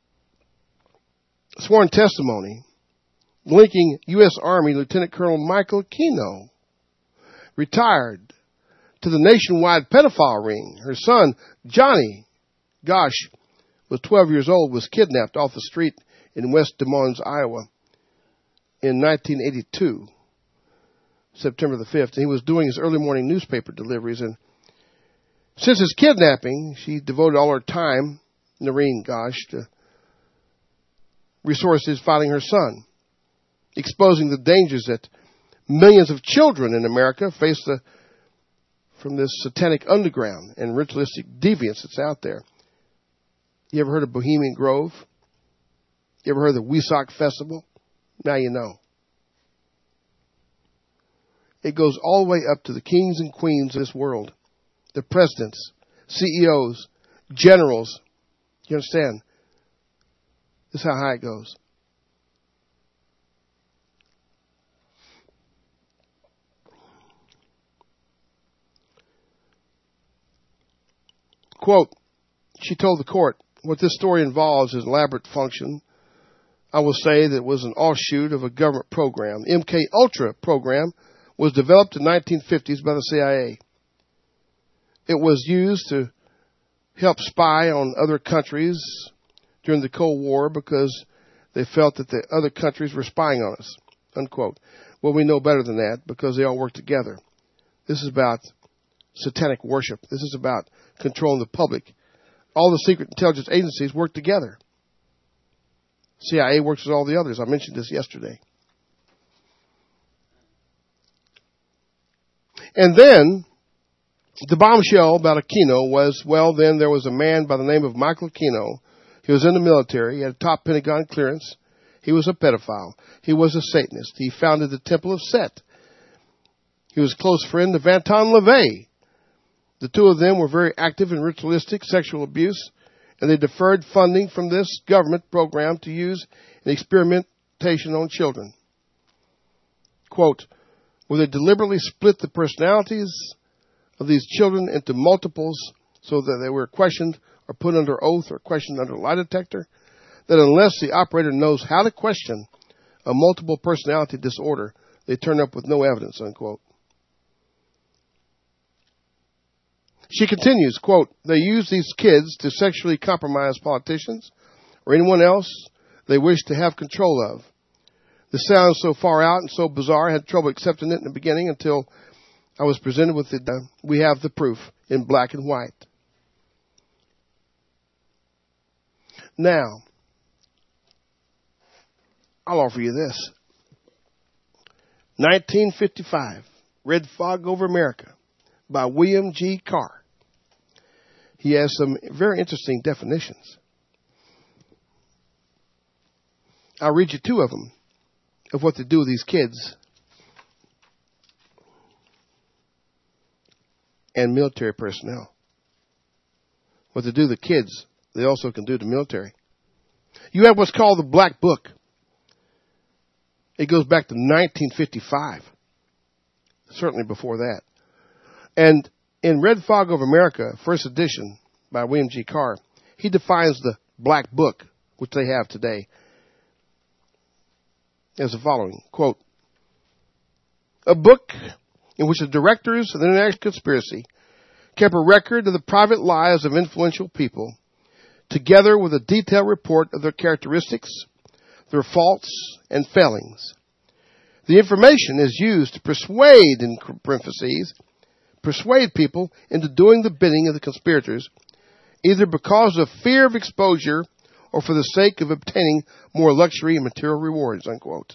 sworn testimony linking U S Army Lieutenant Colonel Michael Keno, retired, to the nationwide pedophile ring. Her son, Johnny Gosh, was twelve years old, was kidnapped off the street in West Des Moines, Iowa in nineteen eighty-two, September the fifth. And he was doing his early morning newspaper deliveries. And since his kidnapping, she devoted all her time Noreen Gosh, to resources fighting her son, exposing the dangers that millions of children in America face the, from this satanic underground and ritualistic deviance that's out there. You ever heard of Bohemian Grove? You ever heard of the Weesock Festival? Now you know. It goes all the way up to the kings and queens of this world, the presidents, C E Os, generals. You understand? This is how high it goes. Quote, she told the court, what this story involves is an elaborate function. I will say that it was an offshoot of a government program. The M K Ultra program was developed in the nineteen fifties by the C I A. It was used to help spy on other countries during the Cold War because they felt that the other countries were spying on us, unquote. Well, we know better than that because they all work together. This is about satanic worship. This is about controlling the public. All the secret intelligence agencies work together. C I A works with all the others. I mentioned this yesterday. And then the bombshell about Aquino was, well, then there was a man by the name of Michael Aquino. He was in the military. He had a top Pentagon clearance. He was a pedophile. He was a Satanist. He founded the Temple of Set. He was a close friend of Anton LaVey. The two of them were very active in ritualistic sexual abuse, and they deferred funding from this government program to use in experimentation on children. Quote, where they deliberately split the personalities of these children into multiples so that they were questioned or put under oath or questioned under a lie detector, that unless the operator knows how to question a multiple personality disorder, they turn up with no evidence, unquote. She continues, quote, they use these kids to sexually compromise politicians or anyone else they wish to have control of. This sounds so far out and so bizarre, I had trouble accepting it in the beginning until I was presented with it. Uh, we have the proof in black and white. Now, I'll offer you this. nineteen fifty-five, Red Fog Over America by William G. Carr. He has some very interesting definitions. I'll read you two of them of what to do with these kids and military personnel. What to do to the kids, they also can do to the military. You have what's called the Black Book. It goes back to nineteen fifty-five. Certainly before that. And in Red Fog Over America, first edition by William G. Carr, he defines the Black Book, which they have today, as the following, quote, a book in which the directors of the international conspiracy kept a record of the private lives of influential people, together with a detailed report of their characteristics, their faults, and failings. The information is used to persuade, in parentheses, persuade people into doing the bidding of the conspirators, either because of fear of exposure or for the sake of obtaining more luxury and material rewards, unquote.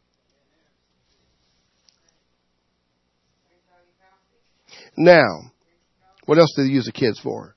Now, what else do they use the kids for?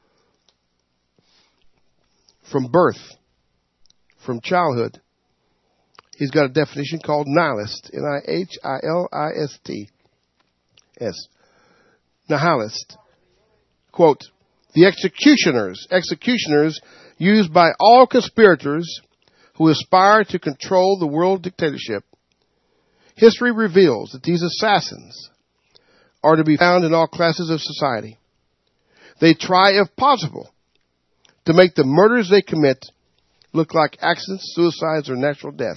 From birth, from childhood, he's got a definition called nihilist, N I H I L I S T S. Nihilist. Quote, the executioners, executioners used by all conspirators who aspire to control the world dictatorship. History reveals that these assassins are to be found in all classes of society. They try, if possible, to make the murders they commit look like accidents, suicides, or natural death.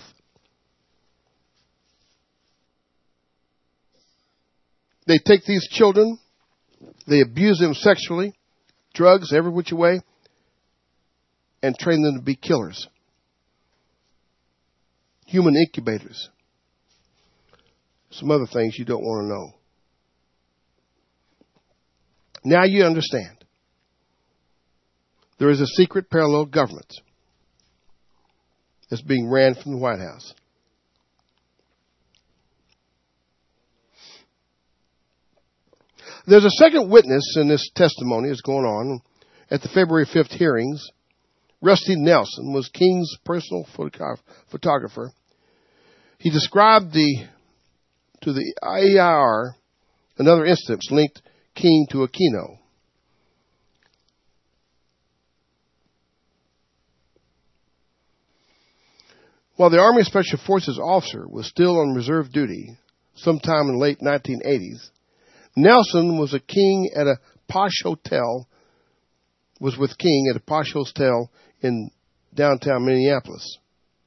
They take these children, they abuse them sexually, drugs, every which way, and train them to be killers. Human incubators. Some other things you don't want to know. Now you understand. there is a secret parallel government that's being ran from the White House. There's a second witness in this testimony that's going on at the February fifth hearings. Rusty Nelson was King's personal photographer. He described the to the A I R another instance linked King to Aquino. While the Army Special Forces officer was still on reserve duty sometime in the late nineteen eighties, Nelson was a King at a posh hotel, was with King at a posh hotel in downtown Minneapolis.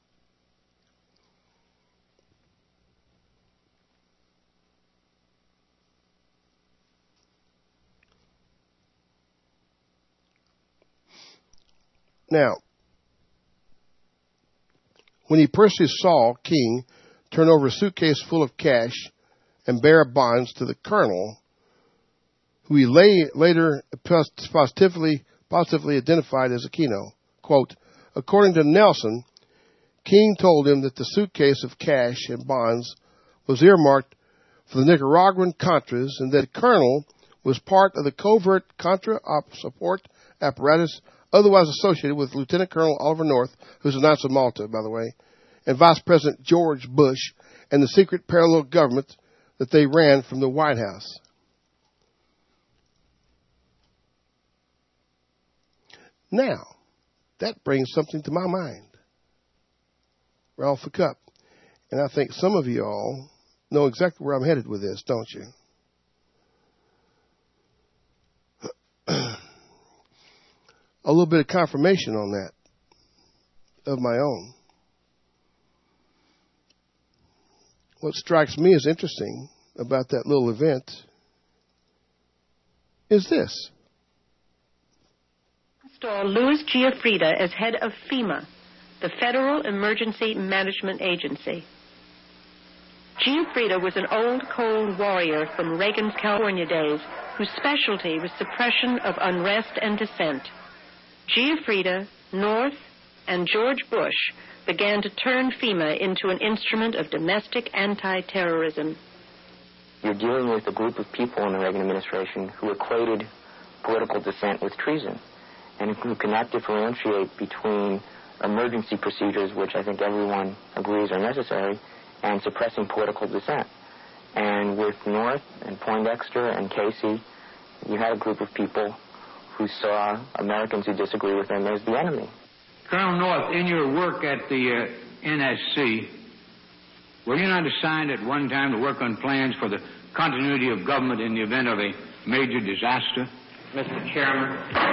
Now, when he personally saw King turn over a suitcase full of cash and bearer bonds to the colonel, who he lay, later positively, positively identified as Aquino, quote, according to Nelson, King told him that the suitcase of cash and bonds was earmarked for the Nicaraguan Contras and that the colonel was part of the covert Contra support apparatus otherwise associated with Lieutenant Colonel Oliver North, who's a Knights of Malta, by the way, and Vice President George Bush, and the secret parallel government that they ran from the White House. Now, that brings something to my mind. Ralph Cup. And I think some of you all know exactly where I'm headed with this, don't you? A little bit of confirmation on that of my own. What strikes me as interesting about that little event is this. Install Louis Giuffrida as head of FEMA, the Federal Emergency Management Agency. Giuffrida was an old, cold warrior from Reagan's California days whose specialty was suppression of unrest and dissent. Giuffrida, North, and George Bush began to turn FEMA into an instrument of domestic anti-terrorism. You're dealing with a group of people in the Reagan administration who equated political dissent with treason, and who cannot differentiate between emergency procedures, which I think everyone agrees are necessary, and suppressing political dissent. And with North and Poindexter and Casey, you had a group of people who saw Americans who disagree with them as the enemy. Colonel North, in your work at the uh, N S C, were you not assigned at one time to work on plans for the continuity of government in the event of a major disaster? Mister Chairman,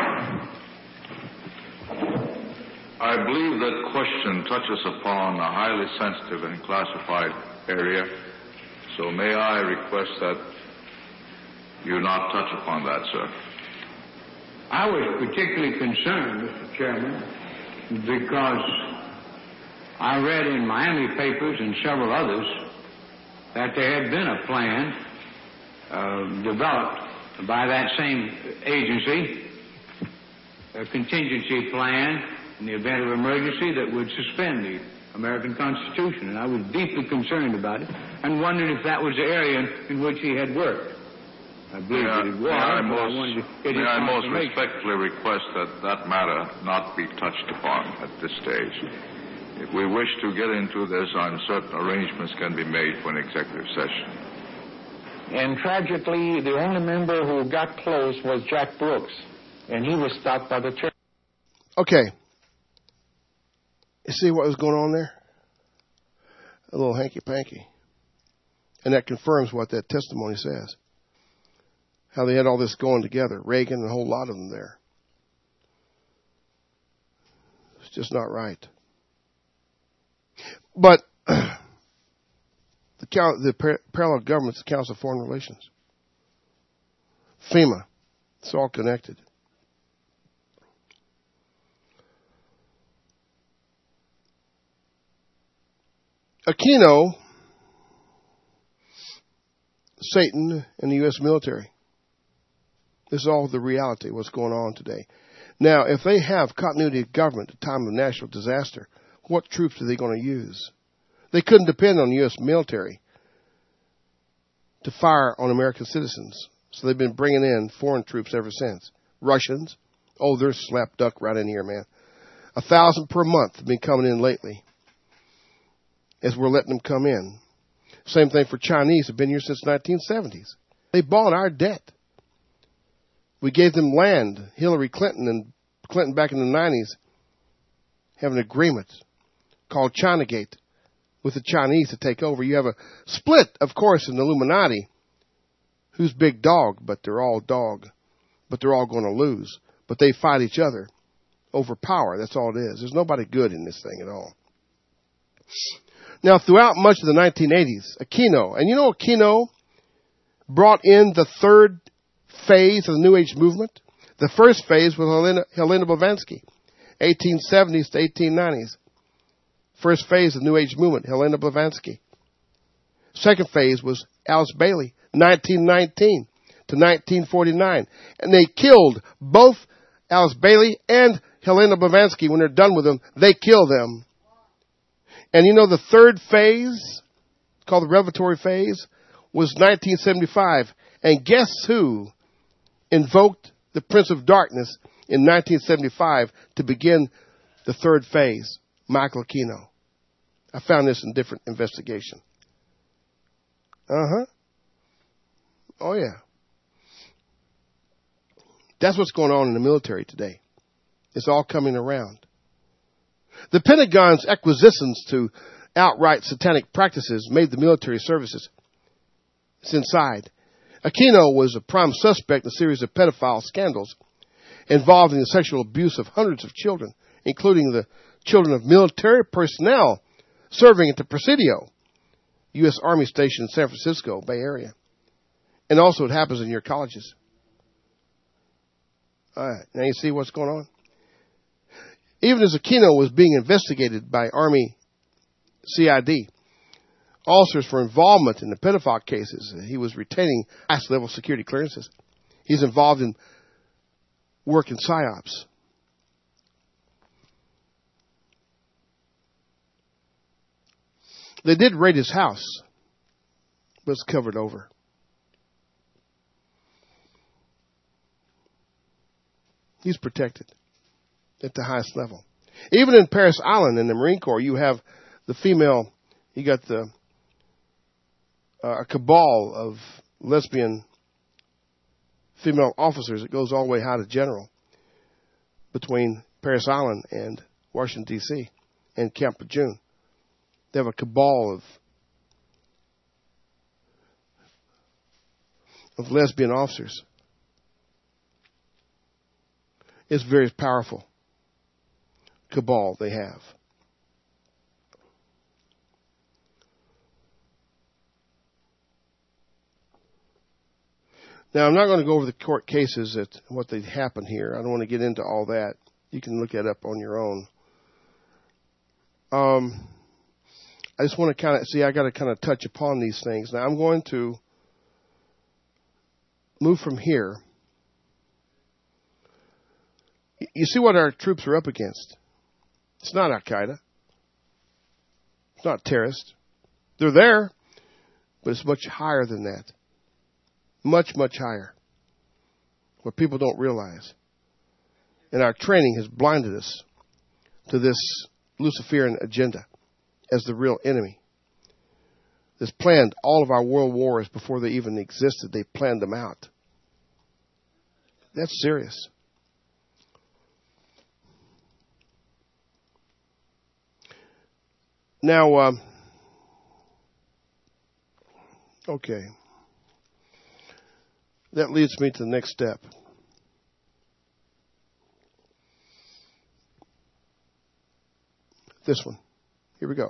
I believe that question touches upon a highly sensitive and classified area, so may I request that you not touch upon that, sir. I was particularly concerned, Mister Chairman, because I read in Miami papers and several others that there had been a plan uh, developed by that same agency, a contingency plan in the event of emergency that would suspend the American Constitution. And I was deeply concerned about it and wondered if that was the area in, in which he had worked. I believe may I, that it was. May I but most, I wanted to get may his I most confirmation. respectfully request that that matter not be touched upon at this stage. If we wish to get into this, I'm certain arrangements can be made for an executive session. And tragically, the only member who got close was Jack Brooks, and he was stopped by the church. Okay. You see what was going on there? A little hanky-panky. And that confirms what that testimony says. How they had all this going together. Reagan and a whole lot of them there. It's just not right. But the, the par- parallel government's the Council of Foreign Relations. FEMA. It's all connected. Aquino, Satan, and the U S military. This is all the reality, what's going on today. Now, if they have continuity of government at the time of national disaster, what troops are they going to use? They couldn't depend on the U S military to fire on American citizens. So they've been bringing in foreign troops ever since. Russians, oh, they're slap duck right in here, man. A thousand per month have been coming in lately as we're letting them come in. Same thing for Chinese, have been here since the nineteen seventies. They bought our debt. We gave them land. Hillary Clinton and Clinton back in the nineties have an agreement called Chinagate with the Chinese to take over. You have a split, of course, in the Illuminati. Who's big dog? But they're all dog. But they're all going to lose. But they fight each other over power. That's all it is. There's nobody good in this thing at all. Now, throughout much of the nineteen eighties, Aquino, and you know Aquino brought in the third phase of the New Age movement. The first phase was Helena, Helena Blavatsky, eighteen seventies to eighteen nineties. First phase of the New Age movement, Helena Blavatsky. Second phase was Alice Bailey, nineteen nineteen to nineteen forty-nine. And they killed both Alice Bailey and Helena Blavatsky. When they're done with them, they kill them. And you know the third phase, called the revelatory phase, was nineteen seventy-five. And guess who invoked the Prince of Darkness in nineteen seventy-five to begin the third phase? Michael Aquino. I found this in different investigation. Uh-huh. Oh, yeah. That's what's going on in the military today. It's all coming around. The Pentagon's acquisitions to outright satanic practices made the military services. It's inside. Aquino was a prime suspect in a series of pedophile scandals involving the sexual abuse of hundreds of children, including the children of military personnel serving at the Presidio, U S Army station in San Francisco Bay Area. And also it happens in your colleges. All right, now you see what's going on? Even as Aquino was being investigated by Army C I D, officers for involvement in the pedophile cases, he was retaining highest-level security clearances. He's involved in work in PSYOPs. They did raid his house, but it's covered over. He's protected at the highest level. Even in Parris Island in the Marine Corps, you have the female, you got the uh, a cabal of lesbian female officers that goes all the way high to general between Parris Island and Washington, D C and Camp Lejeune. They have a cabal of of lesbian officers. It's very powerful cabal they have. Now, I'm not going to go over the court cases that what they happened here. I don't want to get into all that. You can look that up on your own. Um, I just want to kind of see. I got to kind of touch upon these things. Now, I'm going to move from here. You see what our troops are up against. It's not Al-Qaeda. It's not terrorists. They're there, but it's much higher than that. Much, much higher. What people don't realize. And our training has blinded us to this Luciferian agenda as the real enemy. That's planned all of our world wars before they even existed. They planned them out. That's serious. Now, um, okay. That leads me to the next step. This one. Here we go.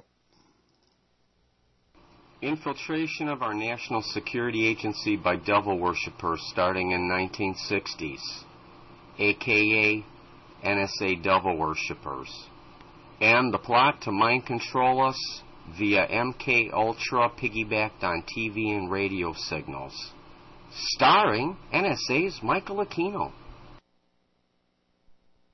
Infiltration of our national security agency by devil worshippers starting in nineteen sixties, aka N S A devil worshippers. And the plot to mind control us via M K Ultra piggybacked on T V and radio signals. Starring N S A's Michael Aquino.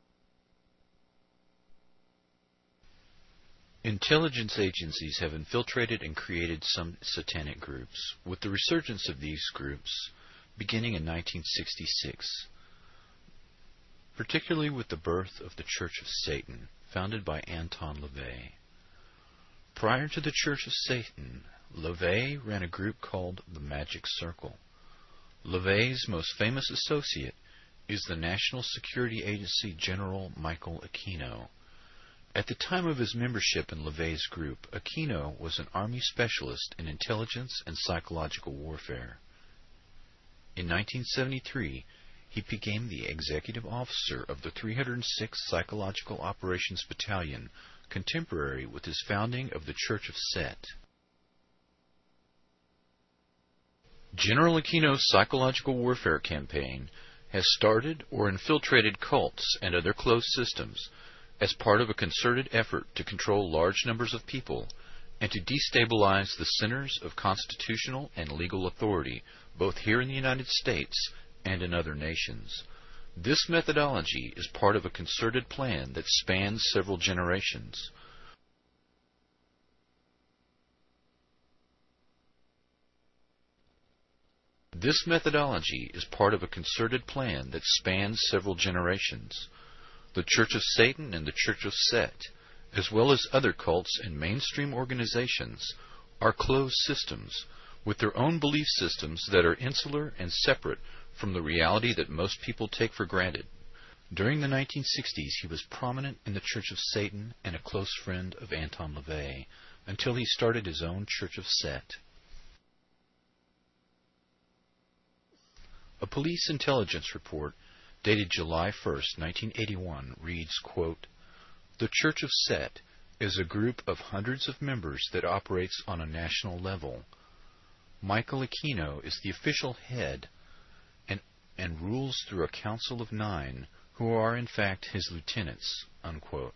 Intelligence agencies have infiltrated and created some satanic groups, with the resurgence of these groups beginning in nineteen sixty-six, particularly with the birth of the Church of Satan, founded by Anton LaVey. Prior to the Church of Satan, LaVey ran a group called the Magic Circle. LaVey's most famous associate is the National Security Agency General Michael Aquino. At the time of his membership in LaVey's group, Aquino was an Army specialist in intelligence and psychological warfare. In nineteen seventy-three, he became the executive officer of the three hundred sixth Psychological Operations Battalion, contemporary with his founding of the Church of Set. General Aquino's psychological warfare campaign has started or infiltrated cults and other closed systems as part of a concerted effort to control large numbers of people and to destabilize the centers of constitutional and legal authority, both here in the United States and in other nations. This methodology is part of a concerted plan that spans several generations. This methodology is part of a concerted plan that spans several generations. The Church of Satan and the Church of Set, as well as other cults and mainstream organizations, are closed systems with their own belief systems that are insular and separate from the reality that most people take for granted. During the nineteen sixties, he was prominent in the Church of Satan and a close friend of Anton LaVey, until he started his own Church of Set. A police intelligence report dated July first, nineteen eighty-one, reads, quote, "The Church of Set is a group of hundreds of members that operates on a national level. Michael Aquino is the official head and, and rules through a council of nine who are in fact his lieutenants," unquote.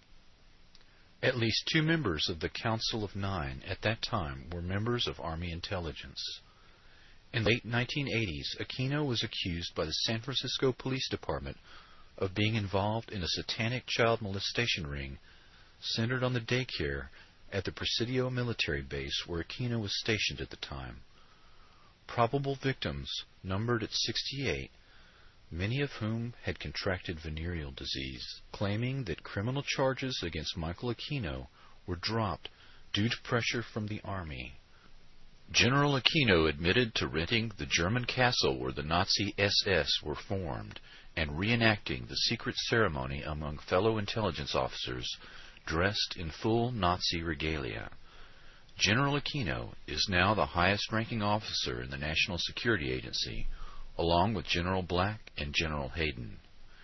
At least two members of the Council of Nine at that time were members of Army intelligence. In the late nineteen eighties, Aquino was accused by the San Francisco Police Department of being involved in a satanic child molestation ring centered on the daycare at the Presidio military base where Aquino was stationed at the time. Probable victims numbered at sixty-eight, many of whom had contracted venereal disease, claiming that criminal charges against Michael Aquino were dropped due to pressure from the Army. General Aquino admitted to renting the German castle where the Nazi S S were formed and reenacting the secret ceremony among fellow intelligence officers dressed in full Nazi regalia. General Aquino is now the highest-ranking officer in the National Security Agency, along with General Black and General Hayden.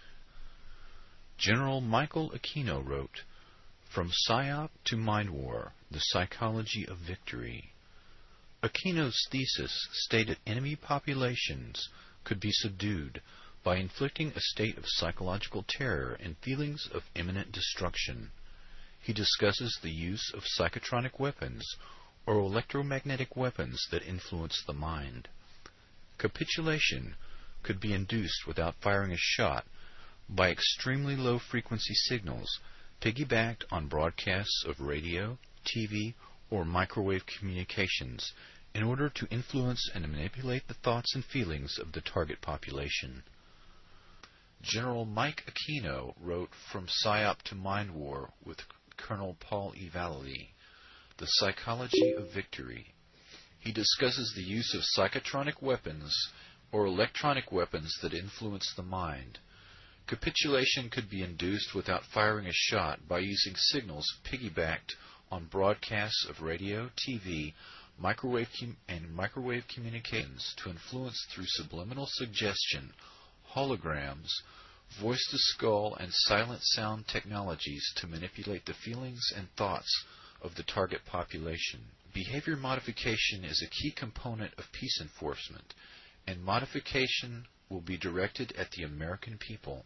General Michael Aquino wrote, "From PSYOP to Mind War, the Psychology of Victory." Aquino's thesis stated enemy populations could be subdued by inflicting a state of psychological terror and feelings of imminent destruction. He discusses the use of psychotronic weapons or electromagnetic weapons that influence the mind. Capitulation could be induced without firing a shot by extremely low-frequency signals piggybacked on broadcasts of radio, T V, or microwave communications in order to influence and manipulate the thoughts and feelings of the target population. General Mike Aquino wrote From PSYOP to Mind War with Colonel Paul E. Vallely, The Psychology of Victory. He discusses the use of psychotronic weapons or electronic weapons that influence the mind. Capitulation could be induced without firing a shot by using signals piggybacked on broadcasts of radio, T V, microwave com- and microwave communications to influence through subliminal suggestion, holograms, voice-to-skull, and silent sound technologies to manipulate the feelings and thoughts of the target population. Behavior modification is a key component of peace enforcement, and modification will be directed at the American people.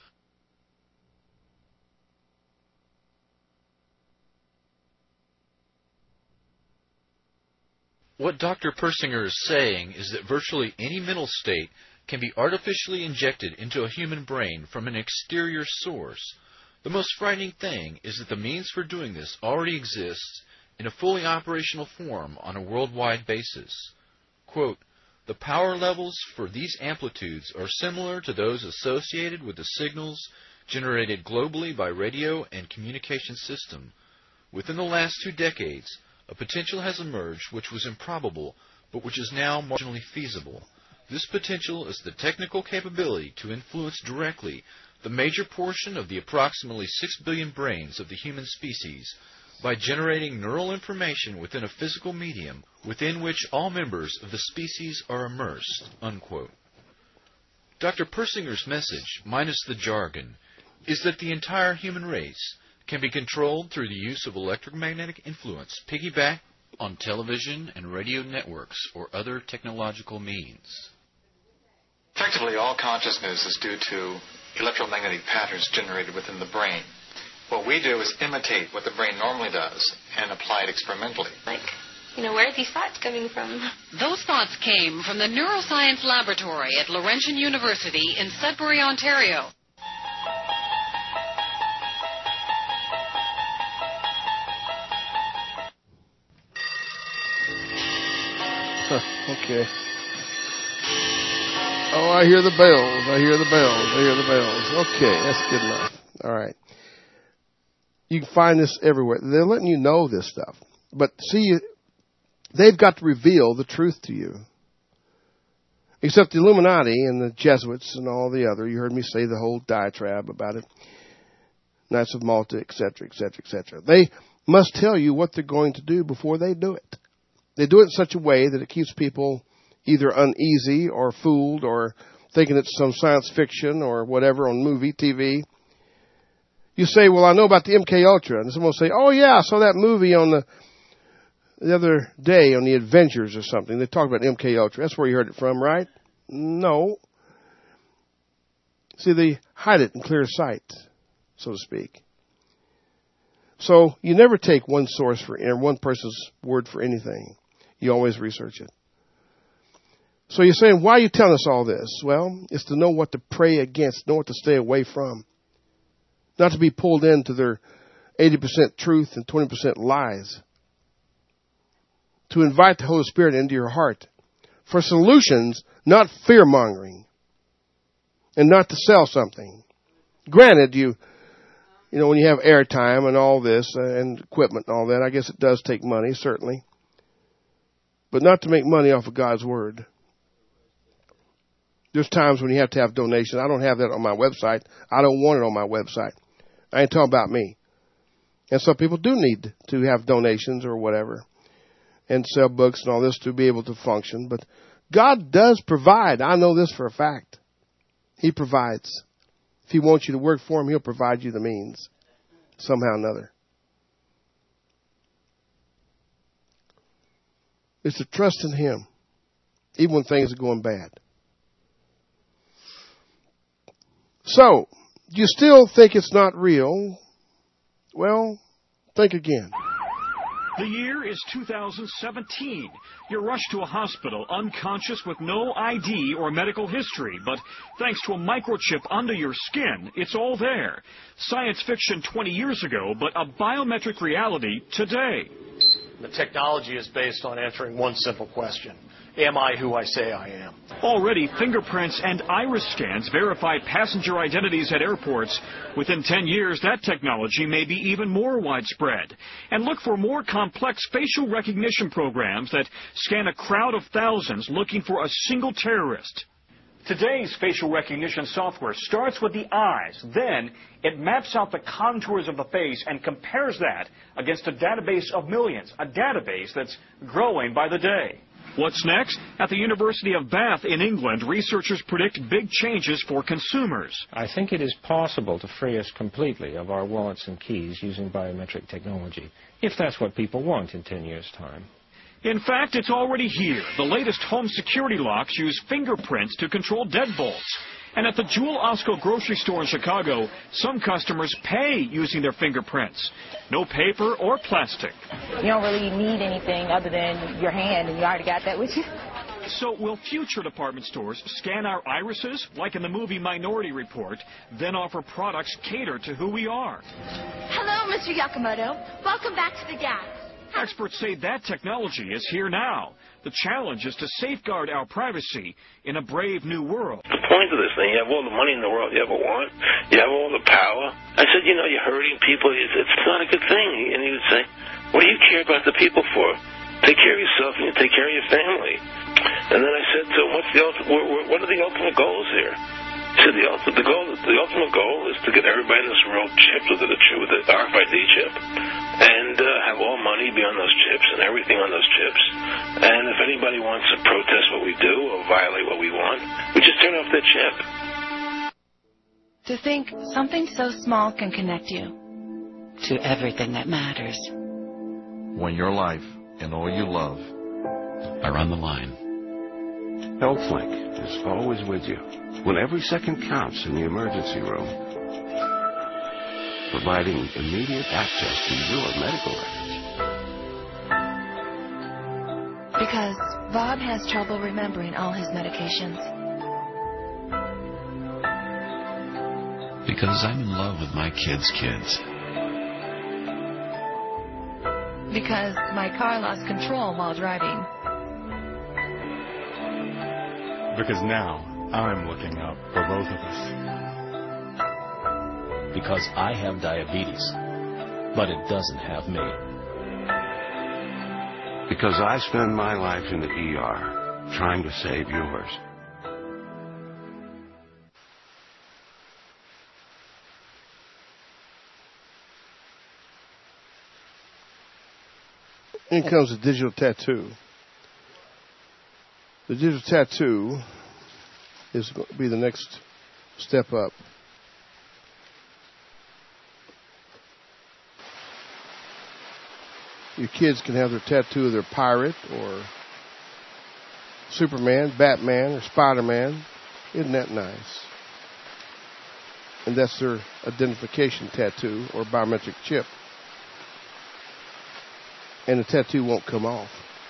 What Doctor Persinger is saying is that virtually any mental state can be artificially injected into a human brain from an exterior source The most frightening thing is that the means for doing this already exists in a fully operational form on a worldwide basis. Quote, the power levels for these amplitudes are similar to those associated with the signals generated globally by radio and communication system. Within the last two decades, a potential has emerged which was improbable, but which is now marginally feasible. This potential is the technical capability to influence directly the major portion of the approximately six billion brains of the human species by generating neural information within a physical medium within which all members of the species are immersed. Unquote. Doctor Persinger's message, minus the jargon, is that the entire human race can be controlled through the use of electromagnetic influence, piggyback on television and radio networks or other technological means. Effectively, all consciousness is due to electromagnetic patterns generated within the brain. What we do is imitate what the brain normally does and apply it experimentally. Like, you know, where are these thoughts coming from? Those thoughts came from the Neuroscience Laboratory at Laurentian University in Sudbury, Ontario. Okay. Oh, I hear the bells. I hear the bells. I hear the bells. Okay, that's good enough. All right. You can find this everywhere. They're letting you know this stuff. But see, they've got to reveal the truth to you. Except the Illuminati and the Jesuits and all the other. You heard me say the whole diatribe about it. Knights of Malta, et cetera, et cetera, et cetera. They must tell you what they're going to do before they do it. They do it in such a way that it keeps people either uneasy or fooled or thinking it's some science fiction or whatever on movie, T V. You say, well, I know about the M K Ultra. And someone will say, oh, yeah, I saw that movie on the the other day on the Avengers or something. They talked about M K Ultra. That's where you heard it from, right? No. See, they hide it in clear sight, so to speak. So you never take one source for or one person's word for anything. You always research it. So you're saying, why are you telling us all this? Well, it's to know what to pray against, know what to stay away from. Not to be pulled into their eighty percent truth and twenty percent lies. To invite the Holy Spirit into your heart for solutions, not fear-mongering. And not to sell something. Granted, you, you know, when you have airtime and all this uh, and equipment and all that, I guess it does take money, certainly. But not to make money off of God's Word. There's times when you have to have donations. I don't have that on my website. I don't want it on my website. I ain't talking about me. And some people do need to have donations or whatever and sell books and all this to be able to function. But God does provide. I know this for a fact. He provides. If He wants you to work for Him, He'll provide you the means somehow or another. It's to trust in Him, even when things are going bad. So, do you still think it's not real? Well, think again. The year is two thousand seventeen. You're rushed to a hospital unconscious with no I D or medical history, but thanks to a microchip under your skin, it's all there. Science fiction twenty years ago, but a biometric reality today. The technology is based on answering one simple question. Am I who I say I am? Already, fingerprints and iris scans verify passenger identities at airports. Within ten years, that technology may be even more widespread. And look for more complex facial recognition programs that scan a crowd of thousands looking for a single terrorist. Today's facial recognition software starts with the eyes. Then it maps out the contours of the face and compares that against a database of millions, a database that's growing by the day. What's next? At the University of Bath in England, researchers predict big changes for consumers. I think it is possible to free us completely of our wallets and keys using biometric technology, if that's what people want in ten years' time. In fact, it's already here. The latest home security locks use fingerprints to control deadbolts. And at the Jewel Osco grocery store in Chicago, some customers pay using their fingerprints. No paper or plastic. You don't really need anything other than your hand, and you already got that with you. So will future department stores scan our irises, like in the movie Minority Report, then offer products catered to who we are? Hello, Mister Yakamoto. Welcome back to the gas. Experts say that technology is here now. The challenge is to safeguard our privacy in a brave new world. The point of this thing, you have all the money in the world you ever want. You have all the power. I said, you know, you're hurting people. It's, it's not a good thing. And he would say, what do you care about the people for? Take care of yourself and you take care of your family. And then I said to him, what's the ultimate, what are the ultimate goals here? He said, the ultimate, the, goal, the ultimate goal is to get everybody in this world chipped with the, with the R F I D chip. And uh, have all money be on those chips and everything on those chips. And if anybody wants to protest what we do or violate what we want, we just turn off their chip. To think something so small can connect you to everything that matters. When your life and all you love are on the line. HealthLink is always with you when every second counts in the emergency room, providing immediate access to your medical records. Because Bob has trouble remembering all his medications. Because I'm in love with my kids' kids. Because my car lost control while driving. Because now I'm looking out for both of us. Because I have diabetes, but it doesn't have me. Because I spend my life in the E R trying to save yours. In comes the digital tattoo. The digital tattoo is going to be the next step up. Your kids can have their tattoo of their pirate or Superman, Batman, or Spider-Man. Isn't that nice? And that's their identification tattoo or biometric chip. And the tattoo won't come off.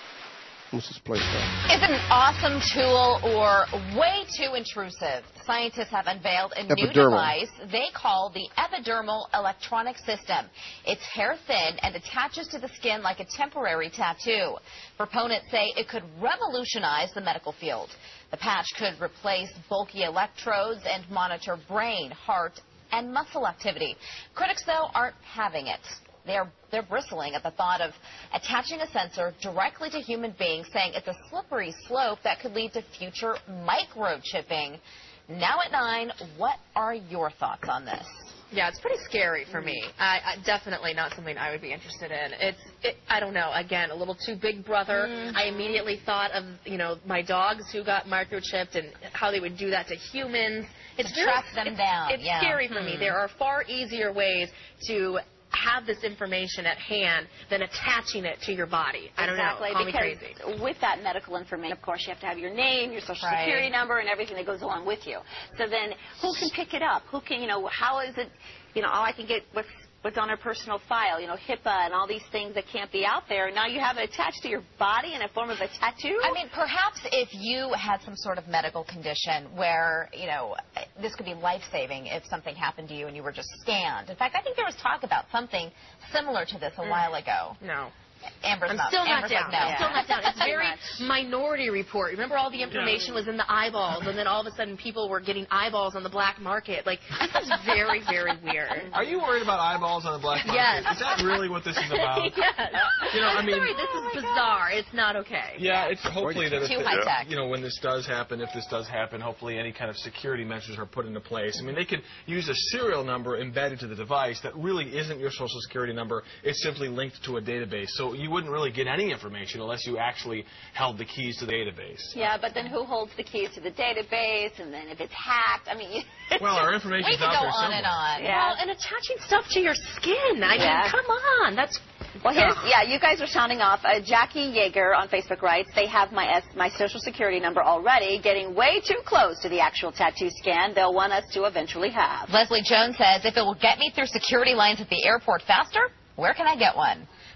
Let's just play that. Is it an awesome tool or way too intrusive? Scientists have unveiled a Epidermal. new device they call the epidermal electronic system. It's hair thin and attaches to the skin like a temporary tattoo. Proponents say it could revolutionize the medical field. The patch could replace bulky electrodes and monitor brain, heart, and muscle activity. Critics, though, aren't having it. They're, they're bristling at the thought of attaching a sensor directly to human beings, saying it's a slippery slope that could lead to future microchipping. Now at nine, what are your thoughts on this? Yeah, it's pretty scary for me. I, I definitely not something I would be interested in. It's, it, I don't know. Again, a little too big brother. Mm. I immediately thought of, you know, my dogs who got microchipped and how they would do that to humans. It's to track them it's, down. It's yeah. scary for mm. me. There are far easier ways to have this information at hand than attaching it to your body. I don't exactly, know. Call because me crazy. With that medical information, of course, you have to have your name, your social right. security number, and everything that goes along with you. So then, who can pick it up? Who can, you know, how is it, you know, oh, I can get what's what's on our personal file, you know, HIPAA and all these things that can't be out there. And now you have it attached to your body in a form of a tattoo? I mean, perhaps if you had some sort of medical condition where, you know, this could be life-saving if something happened to you and you were just scanned. In fact, I think there was talk about something similar to this a mm. while ago. No. Amber's I'm not, still not Amber's down. Like, no. I'm still not down. It's very Minority Report. Remember all the information was in the eyeballs, and then all of a sudden people were getting eyeballs on the black market. Like, this is very, very weird. Are you worried about eyeballs on the black market? Yes. Is that really what this is about? Yes. You know, I mean, sorry, this is bizarre. It's not okay. Yeah, it's hopefully that if Too it, high tech. you know, when this does happen, if this does happen, hopefully any kind of security measures are put into place. I mean, they could use a serial number embedded to the device that really isn't your social security number. It's simply linked to a database. So you wouldn't really get any information unless you actually held the keys to the database. Yeah, but then who holds the keys to the database? And then if it's hacked, I mean... Well, our information's out there We could go on somewhere. and on. Yeah. Well, and attaching stuff to your skin. I yeah. mean, come on. That's... Well, here's, yeah, you guys are sounding off. Uh, Jackie Yeager on Facebook writes, they have my S, my social security number already, getting way too close to the actual tattoo scan they'll want us to eventually have. Leslie Jones says, if it will get me through security lines at the airport faster, where can I get one?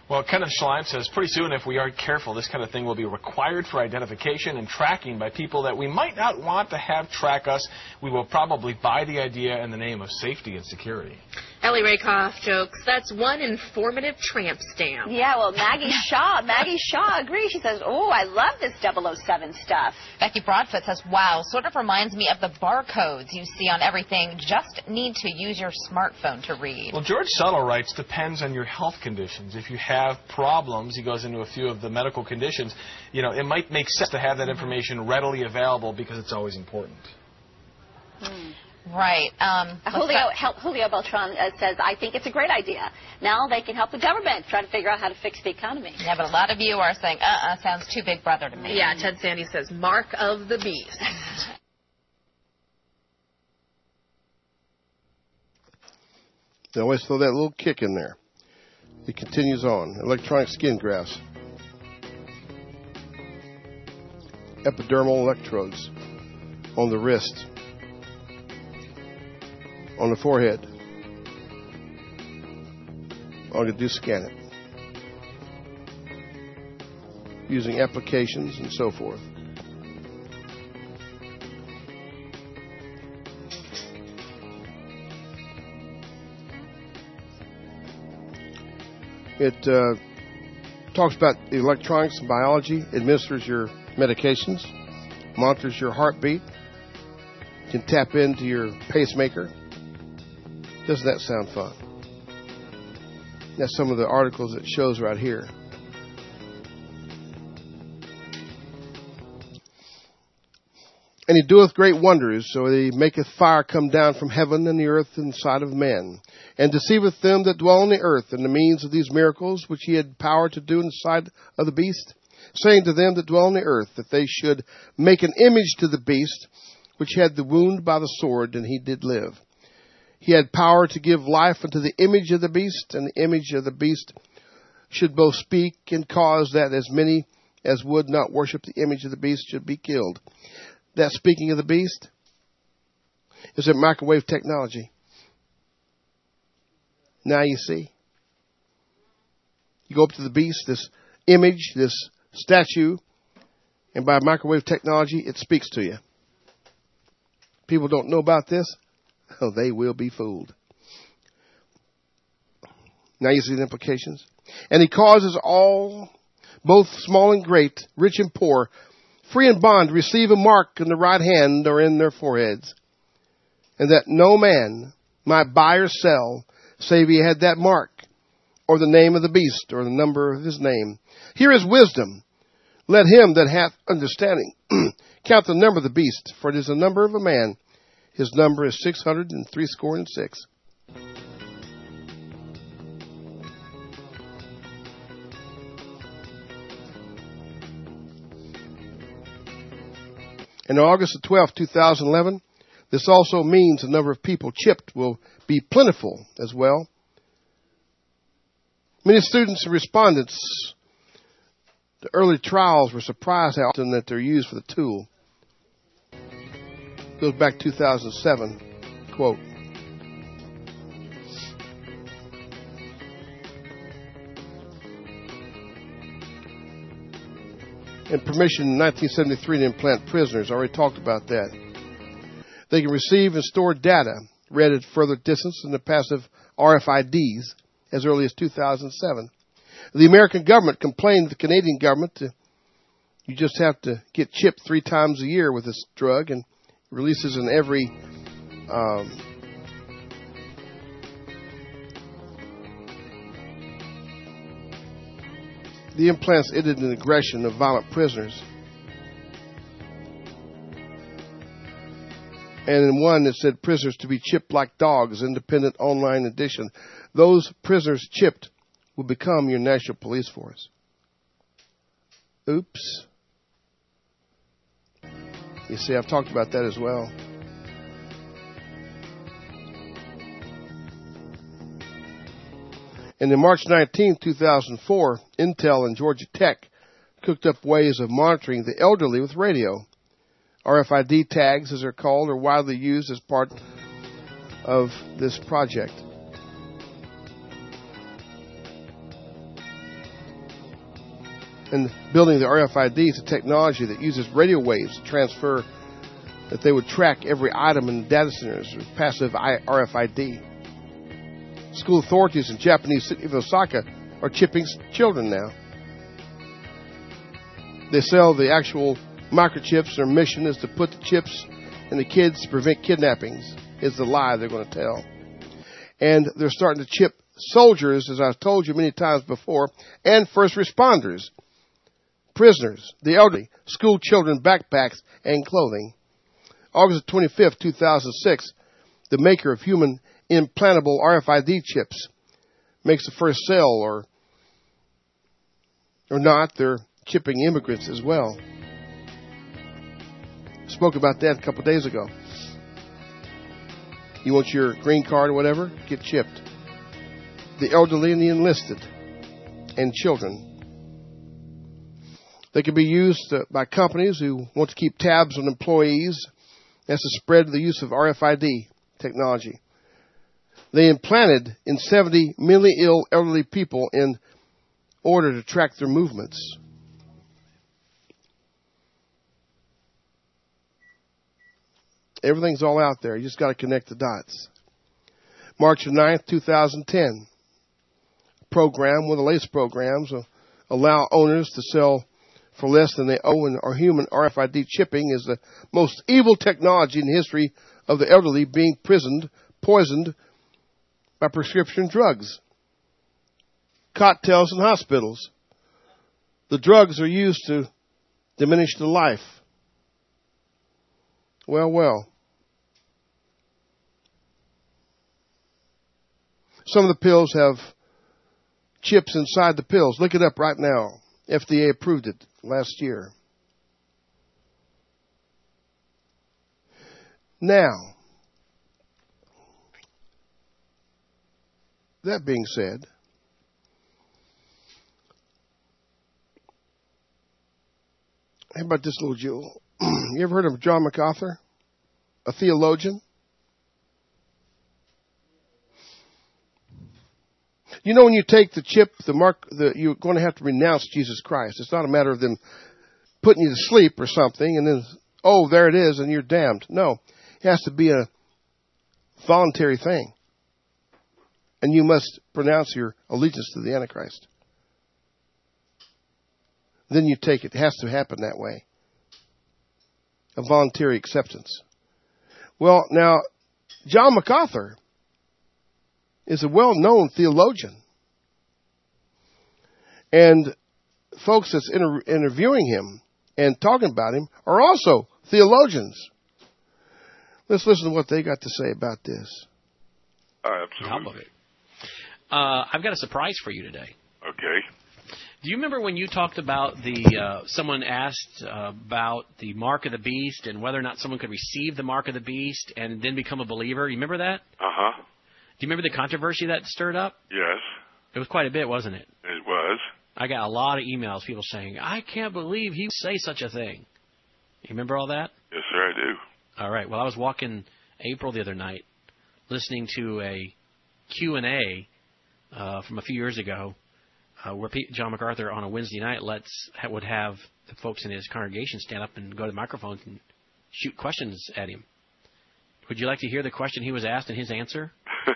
Well, Kenneth Schleim says, pretty soon, if we aren't careful, this kind of thing will be required for identification and tracking by people that we might not want to have track us. We will probably buy the idea in the name of safety and security. Ellie Rakoff jokes, that's one informative tramp stamp. Yeah, well, Maggie Shaw, Maggie Shaw agrees. She says, oh, I love this double oh seven stuff. Becky Broadfoot says, wow, sort of reminds me of the barcodes you see on everything. Just need to use your smartphone to read. Well, George Settle writes, depends on your health conditions. If you have problems, he goes into a few of the medical conditions, you know, it might make sense to have that information readily available because it's always important. Hmm. Right. Um, Julio, help, Julio Beltran uh, says, I think it's a great idea. Now they can help the government try to figure out how to fix the economy. Yeah, but a lot of you are saying, uh-uh, sounds too big brother to me. Yeah, Ted Sandy says, mark of the beast. They always throw that little kick in there. It continues on. Electronic skin grafts. Epidermal electrodes on the wrist. On the forehead. All you do is scan it. Using applications and so forth. It uh, talks about electronics and biology, administers your medications, monitors your heartbeat, can tap into your pacemaker. Doesn't that sound fun? That's some of the articles it shows right here. And he doeth great wonders, so he maketh fire come down from heaven and the earth in the sight of men, and deceiveth them that dwell on the earth in the means of these miracles which he had power to do in the sight of the beast, saying to them that dwell on the earth that they should make an image to the beast which had the wound by the sword, and he did live. He had power to give life unto the image of the beast, and the image of the beast should both speak and cause that as many as would not worship the image of the beast should be killed. That speaking of the beast is that microwave technology. Now you see. You go up to the beast, this image, this statue, and by microwave technology, it speaks to you. People don't know about this. Oh, they will be fooled. Now you see the implications. And he causes all, both small and great, rich and poor, free and bond, receive a mark in the right hand or in their foreheads, and that no man might buy or sell, save he had that mark, or the name of the beast, or the number of his name. Here is wisdom. Let him that hath understanding count the number of the beast, for it is the number of a man. His number is six hundred and three score and six. And on August the twelfth, two thousand eleven, this also means the number of people chipped will be plentiful as well. Many students and respondents, the early trials were surprised how often that they're used for the tool. Goes back to two thousand seven, quote. And permission in nineteen seventy-three to implant prisoners. I already talked about that. They can receive and store data read at further distance in the passive R F I Ds as early as two thousand seven. The American government complained to the Canadian government to, you just have to get chipped three times a year with this drug, and releases in every um, the implants ended in aggression of violent prisoners. And in one it said prisoners to be chipped like dogs, independent online edition. Those prisoners chipped will become your national police force. Oops. You see, I've talked about that as well. And in March nineteenth, two thousand four, Intel and Georgia Tech cooked up ways of monitoring the elderly with radio. R F I D tags, as they're called, are widely used as part of this project. and building the R F I D is a technology that uses radio waves to transfer, that they would track every item in the data centers with passive R F I D. School authorities in the Japanese city of Osaka are chipping children now. They sell the actual microchips. Their mission is to put the chips in the kids to prevent kidnappings, is the lie they're going to tell. And they're starting to chip soldiers, as I've told you many times before, and first responders, prisoners, the elderly, school children, backpacks, and clothing. August twenty-fifth, two thousand six, the maker of human implantable R F I D chips makes the first sale, or or not, they're chipping immigrants as well. Spoke about that a couple of days ago. You want your green card or whatever? Get chipped. The elderly and the enlisted and children. They can be used uh, by companies who want to keep tabs on employees. That's to spread the use of R F I D technology. They implanted in seventy mentally ill elderly people in order to track their movements. Everything's all out there. You just got to connect the dots. March ninth, two thousand ten. Program, one of the latest programs, will allow owners to sell for less than they owe, and our human R F I D chipping is the most evil technology in the history of the elderly being poisoned, poisoned by prescription drugs, cocktails, and hospitals. The drugs are used to diminish the life. Well, well. Some of the pills have chips inside the pills. Look it up right now. F D A approved it last year. Now, that being said, how about this little jewel? You ever heard of John MacArthur, a theologian? You know, when you take the chip, the mark, the, you're going to have to renounce Jesus Christ. It's not a matter of them putting you to sleep or something and then, oh, there it is, and you're damned. No, it has to be a voluntary thing. And you must pronounce your allegiance to the Antichrist. Then you take it. It has to happen that way. A voluntary acceptance. Well, now, John MacArthur is a well-known theologian. And folks that's inter- interviewing him and talking about him are also theologians. Let's listen to what they got to say about this. Uh, absolutely. Uh, I've got a surprise for you today. Okay. Do you remember when you talked about the, uh, someone asked uh, about the mark of the beast and whether or not someone could receive the mark of the beast and then become a believer? You remember that? Uh-huh. Do you remember the controversy that stirred up? Yes. It was quite a bit, wasn't it? It was. I got a lot of emails, people saying, I can't believe he would say such a thing. You remember all that? Yes, sir, I do. All right. Well, I was walking April the other night listening to a Q and A uh, from a few years ago uh, where P- John MacArthur on a Wednesday night lets would have the folks in his congregation stand up and go to the microphones and shoot questions at him. Would you like to hear the question he was asked and his answer?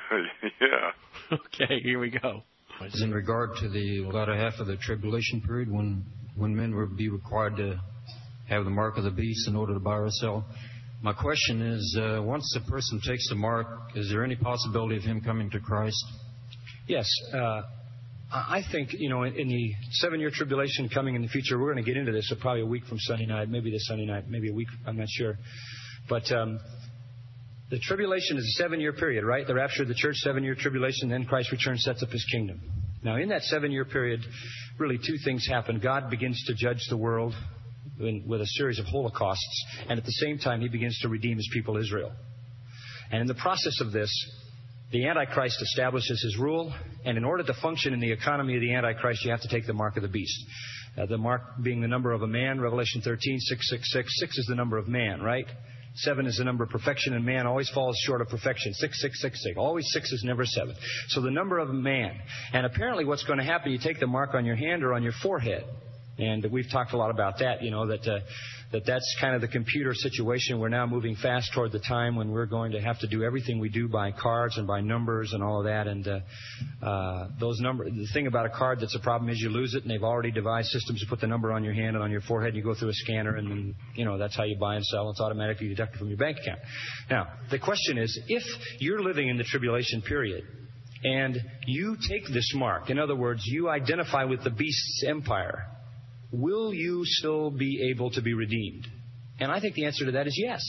Yeah. Okay, here we go. In regard to the latter half of the tribulation period, when when men will be required to have the mark of the beast in order to buy or sell, my question is, uh, once a person takes the mark, is there any possibility of him coming to Christ? Yes. Uh, I think, you know, in the seven-year tribulation coming in the future, we're going to get into this, so probably a week from Sunday night, maybe this Sunday night, maybe a week, I'm not sure. But um, the tribulation is a seven-year period, right? The rapture of the church, seven-year tribulation, then Christ returns, sets up his kingdom. Now, in that seven-year period, really two things happen. God begins to judge the world in, with a series of holocausts, and at the same time, he begins to redeem his people, Israel. And in the process of this, the Antichrist establishes his rule, and in order to function in the economy of the Antichrist, you have to take the mark of the beast. Uh, the mark being the number of a man, Revelation thirteen, six six six. Six is the number of man, right? Seven is the number of perfection, and man always falls short of perfection. Six, six, six, six. Always six is never seven. So the number of man. And apparently what's going to happen, you take the mark on your hand or on your forehead. And we've talked a lot about that, you know, that uh, that that's kind of the computer situation. We're now moving fast toward the time when we're going to have to do everything we do by cards and by numbers and all of that. And uh, uh, those numbers, the thing about a card that's a problem is you lose it, and they've already devised systems to put the number on your hand and on your forehead, and you go through a scanner, and then, you know, that's how you buy and sell. It's automatically deducted from your bank account. Now, the question is, if you're living in the tribulation period, and you take this mark, in other words, you identify with the beast's empire, will you still be able to be redeemed? And I think the answer to that is yes.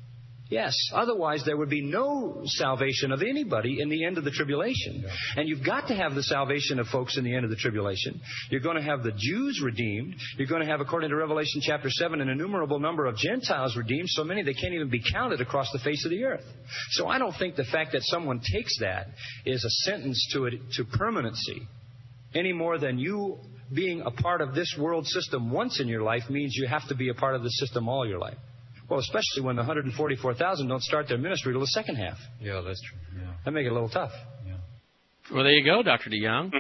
Yes. Otherwise, there would be no salvation of anybody in the end of the tribulation. Yeah. And you've got to have the salvation of folks in the end of the tribulation. You're going to have the Jews redeemed. You're going to have, according to Revelation chapter seven, an innumerable number of Gentiles redeemed, so many they can't even be counted across the face of the earth. So I don't think the fact that someone takes that is a sentence to it to permanency, any more than you being a part of this world system once in your life means you have to be a part of the system all your life. Well, especially when the one hundred forty-four thousand don't start their ministry till the second half. Yeah, that's true. Yeah. That make it a little tough. Yeah. Well, there you go, Doctor DeYoung.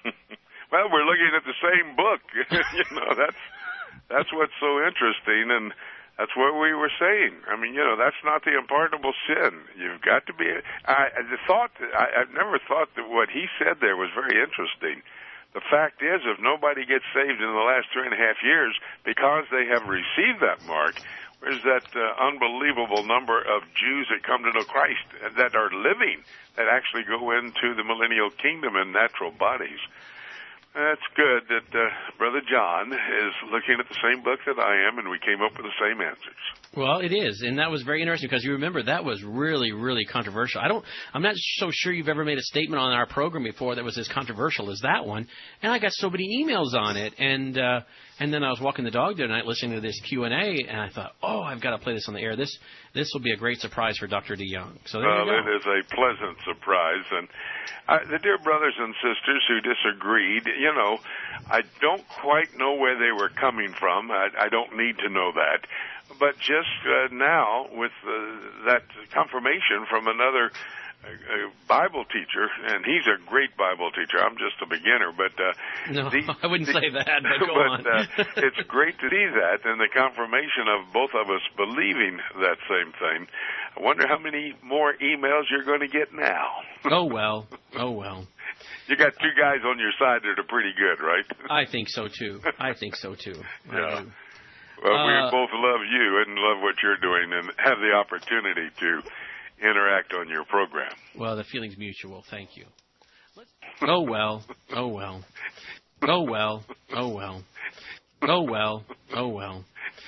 Well, we're looking at the same book. You know, that's that's what's so interesting, and that's what we were saying. I mean, you know, that's not the unpardonable sin. You've got to be. I the thought. I, I've never thought that what he said there was very interesting. The fact is, if nobody gets saved in the last three and a half years because they have received that mark, where's that uh, unbelievable number of Jews that come to know Christ, that are living, that actually go into the millennial kingdom in natural bodies? That's good that uh, Brother John is looking at the same book that I am, and we came up with the same answers. Well, it is, and that was very interesting because you remember that was really, really controversial. I don't, I'm not so sure you've ever made a statement on our program before that was as controversial as that one. And I got so many emails on it, and uh, and then I was walking the dog the other night listening to this Q and A, and I thought, oh, I've got to play this on the air. This this will be a great surprise for Doctor DeYoung. So there well, you go. It is a pleasant surprise, and uh, the dear brothers and sisters who disagreed, you know, I don't quite know where they were coming from. I, I don't need to know that. But just uh, now, with uh, that confirmation from another uh, Bible teacher, and he's a great Bible teacher. I'm just a beginner, but uh, no, the, I wouldn't the, say that. But go but, on. uh, it's great to see that, and the confirmation of both of us believing that same thing. I wonder how many more emails you're going to get now. Oh well, oh well. You got two guys on your side that are pretty good, right? I think so too. I think so too. Yeah. Well, uh, we both love you and love what you're doing and have the opportunity to interact on your program. Well, the feeling's mutual. Thank you. Let's... Oh, well. Oh, well. Oh, well. Oh, well. Oh, well. Oh, well.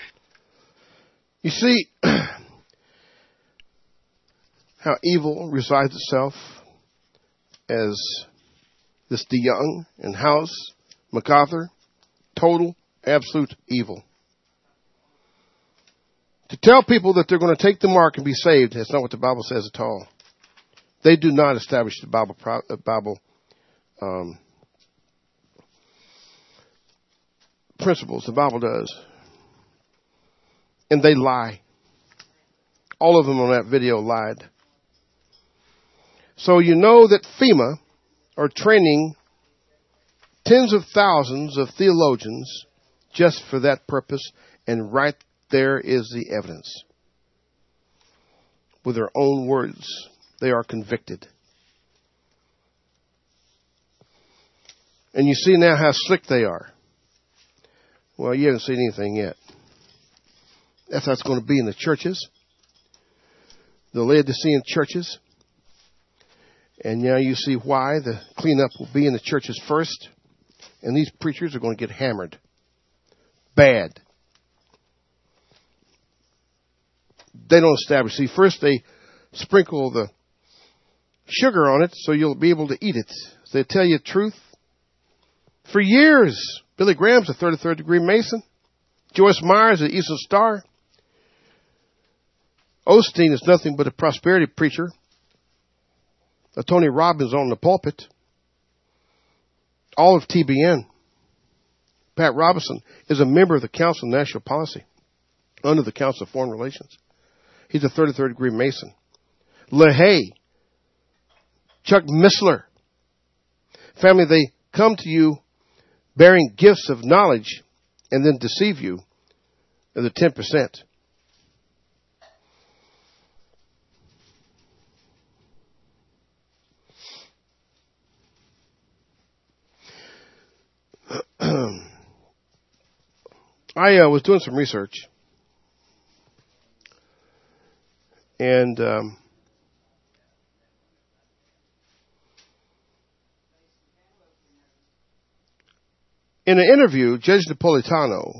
You see how evil resides itself as this DeYoung and House, MacArthur, total, absolute evil. To tell people that they're going to take the mark and be saved, that's not what the Bible says at all. They do not establish the Bible, uh, Bible um, principles. The Bible does. And they lie. All of them on that video lied. So you know that FEMA are training tens of thousands of theologians just for that purpose, and right there is the evidence. With their own words, they are convicted. And you see now how slick they are. Well, you haven't seen anything yet. That's how it's going to be in the churches, the Laodicean churches. And now you see why the cleanup will be in the churches first. And these preachers are going to get hammered. Bad. They don't establish. See, first they sprinkle the sugar on it so you'll be able to eat it. They tell you the truth. For years, Billy Graham's a thirty-third degree Mason. Joyce Myers, an Eastern Star. Osteen is nothing but a prosperity preacher. A Tony Robbins on the pulpit. All of T B N. Pat Robertson is a member of the Council of National Policy, under the Council of Foreign Relations. He's a thirty-third degree Mason. LaHaye, Chuck Missler. Family, they come to you bearing gifts of knowledge and then deceive you of the ten percent. I uh, was doing some research, and um, in an interview, Judge Napolitano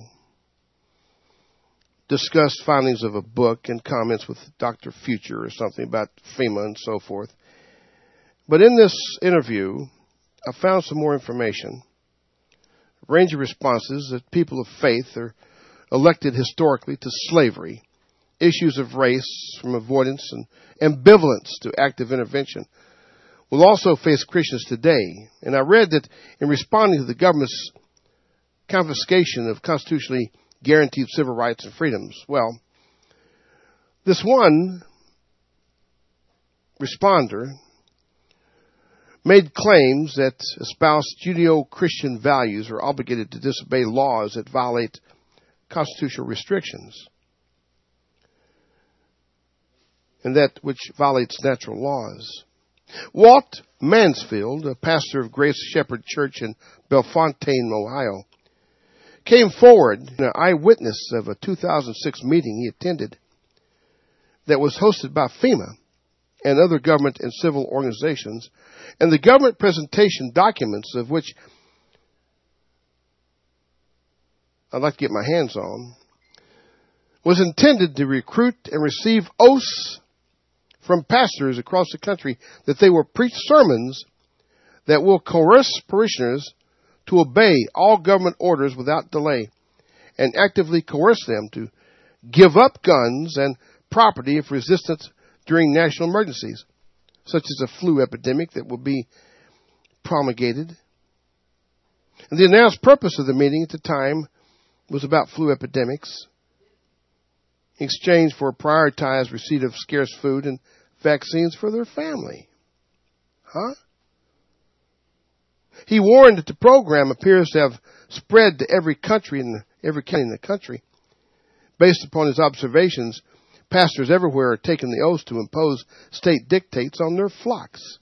discussed findings of a book and comments with Doctor Future or something about FEMA and so forth. But in this interview, I found some more information. Range of responses that people of faith are elected historically to slavery, issues of race from avoidance and ambivalence to active intervention will also face Christians today. And I read that in responding to the government's confiscation of constitutionally guaranteed civil rights and freedoms, well, this one responder made claims that espouse Judeo-Christian values are obligated to disobey laws that violate constitutional restrictions, and that which violates natural laws. Walt Mansfield, a pastor of Grace Shepherd Church in Bellefontaine, Ohio, came forward, an eyewitness of a two thousand six meeting he attended that was hosted by FEMA and other government and civil organizations, and the government presentation documents of which I'd like to get my hands on, was intended to recruit and receive oaths from pastors across the country that they will preach sermons that will coerce parishioners to obey all government orders without delay and actively coerce them to give up guns and property if resistance during national emergencies, such as a flu epidemic that will be promulgated. And the announced purpose of the meeting at the time was about flu epidemics, in exchange for prioritized receipt of scarce food and vaccines for their family. Huh? He warned that the program appears to have spread to every country and every county in the country. Based upon his observations, pastors everywhere are taking the oath to impose state dictates on their flocks.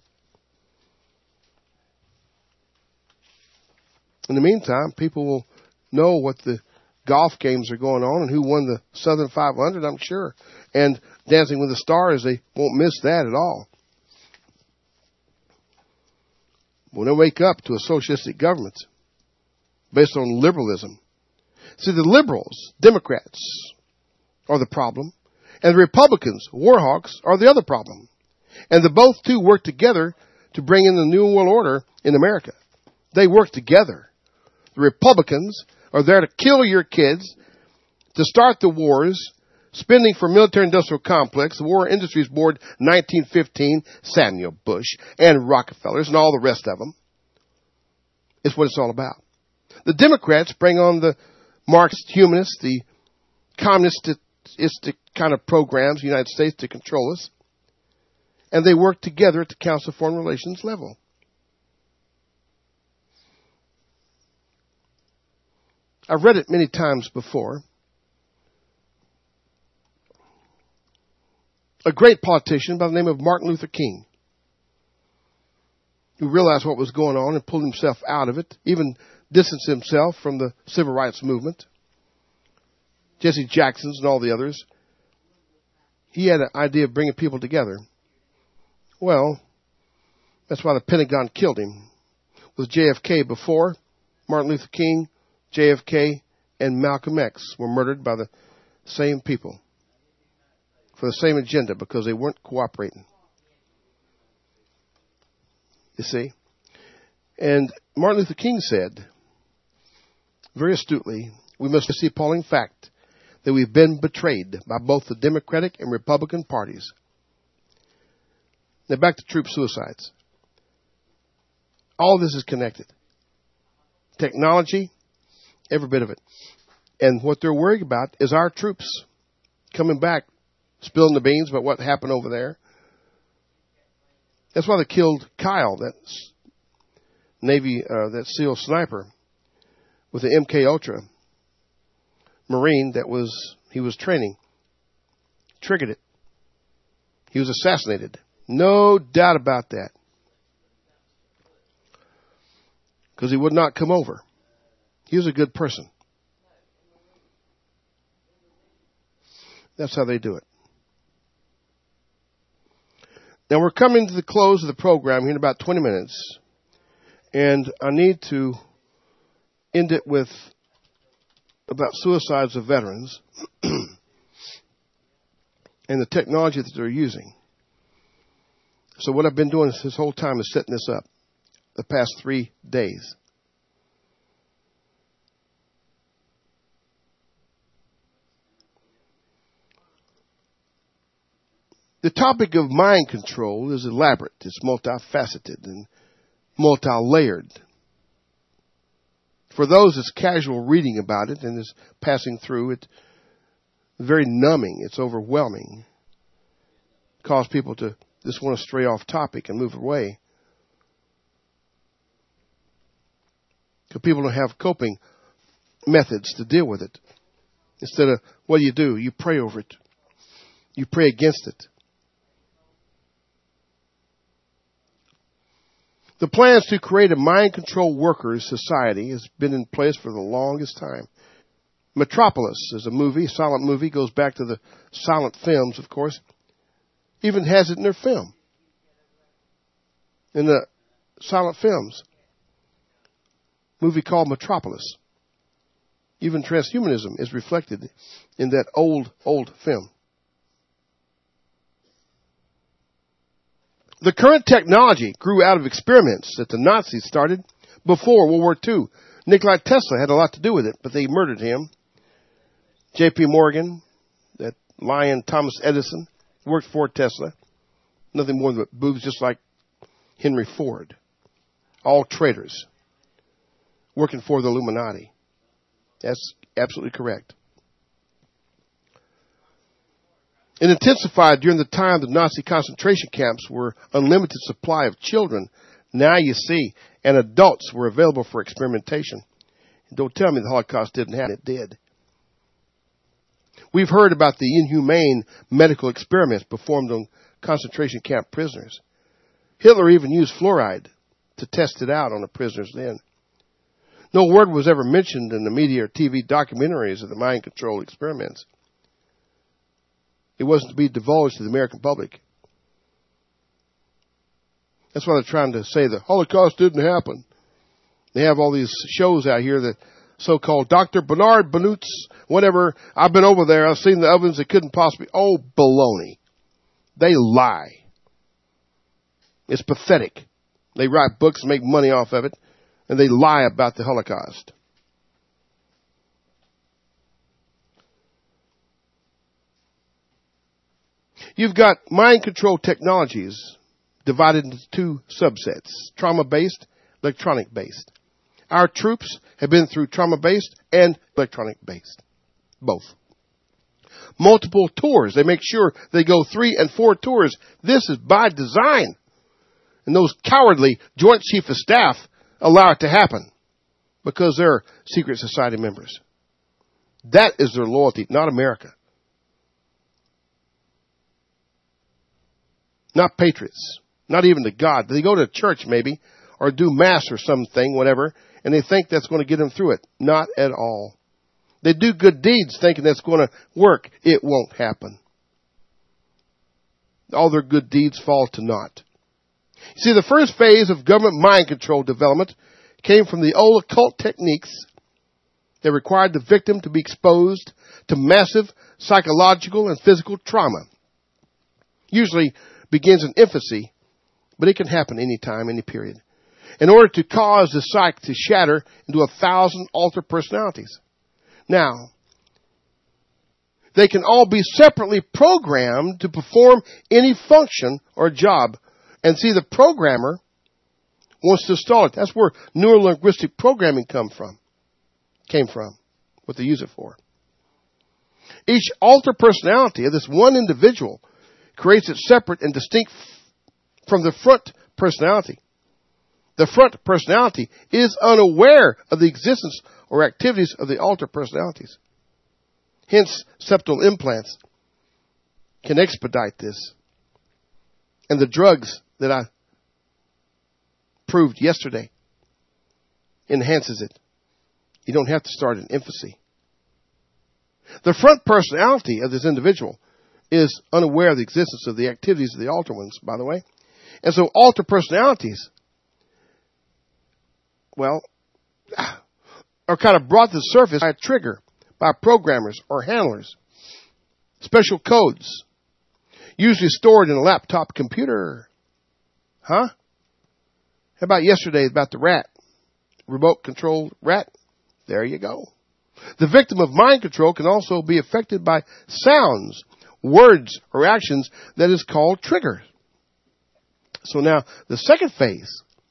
In the meantime, people will know what the golf games are going on and who won the Southern five hundred, I'm sure. And Dancing with the Stars, they won't miss that at all. When they wake up to a socialistic government based on liberalism. See, the liberals, Democrats, are the problem. And the Republicans, warhawks, are the other problem. And the both two work together to bring in the New World Order in America. They work together. The Republicans are there to kill your kids, to start the wars, spending for military-industrial complex, the War Industries Board, nineteen fifteen, Samuel Bush, and Rockefellers, and all the rest of them. It's what it's all about. The Democrats bring on the Marxist humanists, the communistic kind of programs in the United States to control us, and they work together at the Council of Foreign Relations level. I've read it many times before. A great politician by the name of Martin Luther King, who realized what was going on and pulled himself out of it, even distanced himself from the civil rights movement. Jesse Jackson's and all the others. He had an idea of bringing people together. Well, that's why the Pentagon killed him. With J F K before, Martin Luther King, J F K, and Malcolm X were murdered by the same people for the same agenda because they weren't cooperating. You see? And Martin Luther King said, very astutely, we must see the appalling fact that we've been betrayed by both the Democratic and Republican parties. Now back to troop suicides. All this is connected. Technology, every bit of it. And what they're worried about is our troops coming back, spilling the beans about what happened over there. That's why they killed Kyle, that Navy, uh, that SEAL sniper with the M K Ultra Marine that was he was training triggered it. He was assassinated. No doubt about that. Because he would not come over. He was a good person. That's how they do it. Now we're coming to the close of the program here in about twenty minutes. And I need to end it with about suicides of veterans and the technology that they're using. So what I've been doing this whole time is setting this up the past three days. The topic of mind control is elaborate. It's multifaceted and multi-layered. For those that's casual reading about it and is passing through it, very numbing. It's overwhelming. Cause people to just want to stray off topic and move away. Because people don't have coping methods to deal with it. Instead of, what do you do? You pray over it. You pray against it. The plans to create a mind control workers society has been in place for the longest time. Metropolis is a movie, a silent movie, goes back to the silent films, of course. Even has it in their film. In the silent films. Movie called Metropolis. Even transhumanism is reflected in that old, old film. The current technology grew out of experiments that the Nazis started before World War Two. Nikola Tesla had a lot to do with it, but they murdered him. J P Morgan, that lion Thomas Edison, worked for Tesla. Nothing more than boobs, just like Henry Ford. All traitors. Working for the Illuminati. That's absolutely correct. It intensified during the time the Nazi concentration camps were unlimited supply of children. Now you see, and adults were available for experimentation. Don't tell me the Holocaust didn't happen. It did. We've heard about the inhumane medical experiments performed on concentration camp prisoners. Hitler even used fluoride to test it out on the prisoners then. No word was ever mentioned in the media or T V documentaries of the mind control experiments. It wasn't to be divulged to the American public. That's why they're trying to say the Holocaust didn't happen. They have all these shows out here that so-called Doctor Bernard Benutz, whatever. I've been over there. I've seen the ovens. It couldn't possibly. Oh, baloney. They lie. It's pathetic. They write books and make money off of it, and they lie about the Holocaust. You've got mind control technologies divided into two subsets, trauma-based, electronic-based. Our troops have been through trauma-based and electronic-based, both. Multiple tours. They make sure they go three and four tours. This is by design. And those cowardly Joint Chief of Staff allow it to happen because they're secret society members. That is their loyalty, not America. Not patriots. Not even to God. They go to church maybe or do mass or something, whatever, and they think that's going to get them through it. Not at all. They do good deeds thinking that's going to work. It won't happen. All their good deeds fall to naught. You see, the first phase of government mind control development came from the old occult techniques that required the victim to be exposed to massive psychological and physical trauma. Usually begins in infancy, but it can happen anytime, any period, in order to cause the psyche to shatter into a thousand altered personalities. Now, they can all be separately programmed to perform any function or job. And see, the programmer wants to install it. That's where neuro-linguistic programming come from, came from, what they use it for. Each altered personality of this one individual creates it separate and distinct from the front personality. The front personality is unaware of the existence or activities of the altered personalities. Hence, septal implants can expedite this. And the drugs that I proved yesterday enhances it. You don't have to start in infancy. The front personality of this individual is unaware of the existence of the activities of the alter ones, by the way. And so alter personalities, well, are kind of brought to the surface by a trigger, by programmers or handlers. Special codes, usually stored in a laptop computer. Huh? How about yesterday about the rat? Remote controlled rat? There you go. The victim of mind control can also be affected by sounds, words, or actions that is called triggers. So now, the second phase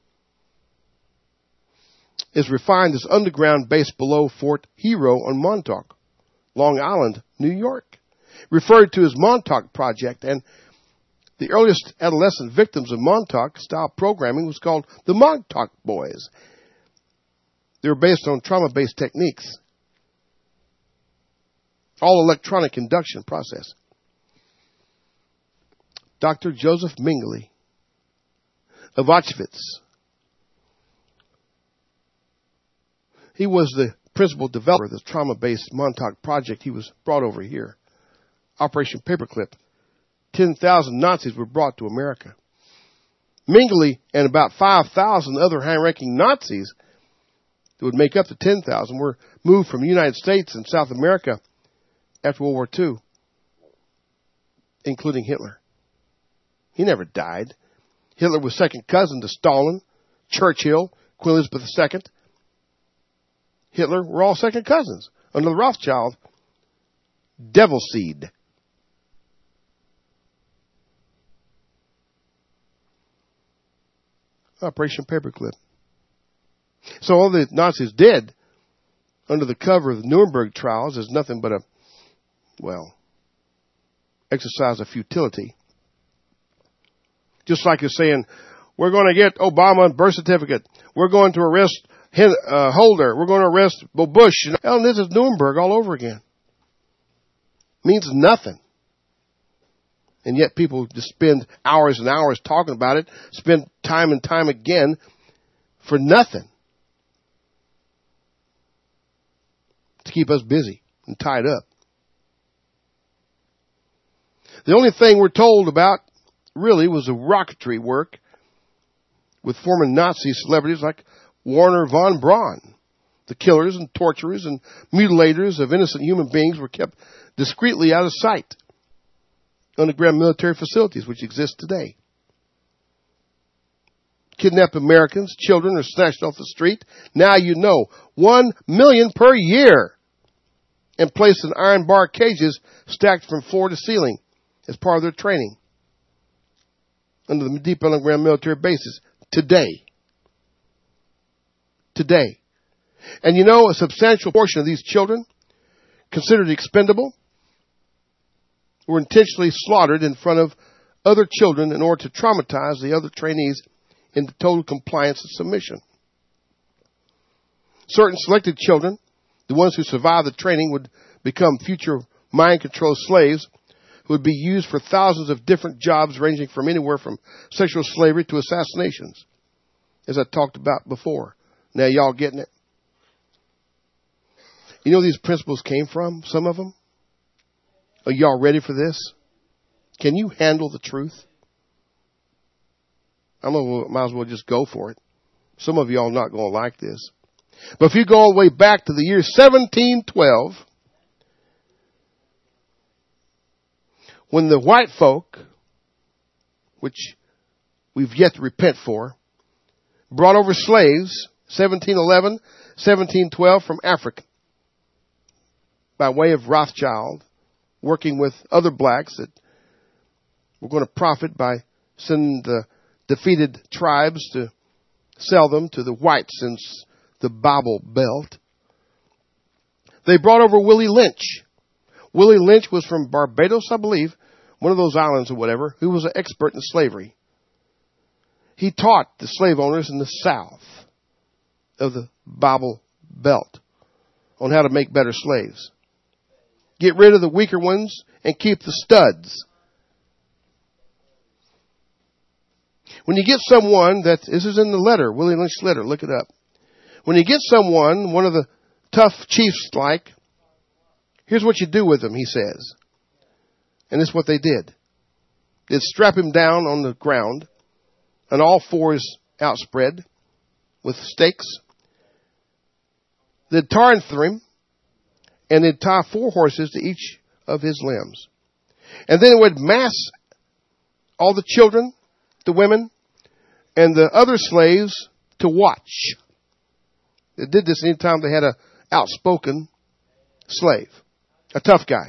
is refined as underground base below Fort Hero on Montauk, Long Island, New York, referred to as Montauk Project. And the earliest adolescent victims of Montauk-style programming was called the Montauk Boys. They were based on trauma-based techniques. All electronic induction process. Doctor Joseph Mengele of Auschwitz. He was the principal developer of the trauma-based Montauk Project. He was brought over here. Operation Paperclip. ten thousand Nazis were brought to America. Mengele and about five thousand other high-ranking Nazis that would make up the ten thousand were moved from the United States and South America after World War Two, including Hitler. He never died. Hitler was second cousin to Stalin, Churchill, Queen Elizabeth the Second. Hitler were all second cousins under the Rothschild devil seed. Operation Paperclip. So all the Nazis did under the cover of the Nuremberg trials is nothing but a, well, exercise of futility. Just like you're saying, we're going to get Obama a birth certificate. We're going to arrest uh, Holder. We're going to arrest Bush. Hell, this is Nuremberg all over again. Means nothing. And yet people just spend hours and hours talking about it, spend time and time again for nothing. To keep us busy and tied up. The only thing we're told about really was the rocketry work with former Nazi celebrities like Warner von Braun. The killers and torturers and mutilators of innocent human beings were kept discreetly out of sight. Underground military facilities which exist today. Kidnapped Americans, children are snatched off the street. Now you know, one million per year. And placed in iron bar cages stacked from floor to ceiling as part of their training under the deep underground military bases today. Today. And you know, a substantial portion of these children, considered expendable, were intentionally slaughtered in front of other children in order to traumatize the other trainees into total compliance and submission. Certain selected children, the ones who survived the training, would become future mind-controlled slaves who would be used for thousands of different jobs ranging from anywhere from sexual slavery to assassinations, as I talked about before. Now y'all getting it? You know where these principles came from, some of them? Are y'all ready for this? Can you handle the truth? I might as well just go for it. Some of y'all not going to like this. But if you go all the way back to the year seventeen twelve, when the white folk, which we've yet to repent for, brought over slaves, seventeen eleven, seventeen twelve, from Africa, by way of Rothschild, working with other blacks that were going to profit by sending the defeated tribes to sell them to the whites in the Bible Belt. They brought over Willie Lynch. Willie Lynch was from Barbados, I believe, one of those islands or whatever, who was an expert in slavery. He taught the slave owners in the South of the Bible Belt on how to make better slaves. Get rid of the weaker ones and keep the studs. When you get someone that, this is in the letter, Willie Lynch's letter, look it up. When you get someone, one of the tough chiefs like, here's what you do with them, he says. And this is what they did. They'd strap him down on the ground, on all fours outspread, with stakes. They'd tar and through him, and they'd tie four horses to each of his limbs. And then it would mass all the children, the women, and the other slaves to watch. They did this anytime they had an outspoken slave, a tough guy.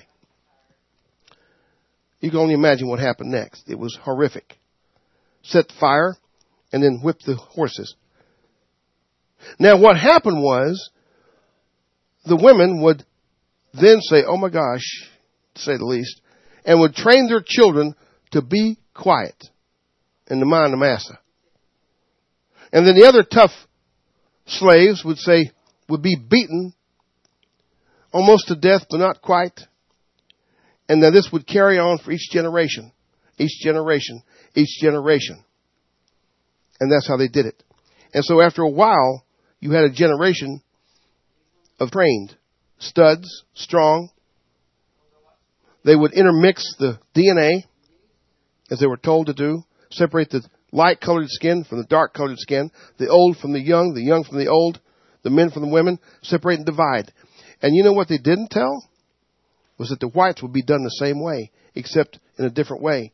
You can only imagine what happened next. It was horrific. Set fire and then whip the horses. Now what happened was the women would then say, oh my gosh, to say the least, and would train their children to be quiet and to mind the massa. And then the other tough slaves would say, would be beaten almost to death, but not quite. And then this would carry on for each generation, each generation, each generation. And that's how they did it. And so after a while, you had a generation of trained studs, strong. They would intermix the D N A, as they were told to do, separate the light-colored skin from the dark-colored skin, the old from the young, the young from the old, the men from the women, separate and divide. And you know what they didn't tell? Was that the whites would be done the same way, except in a different way.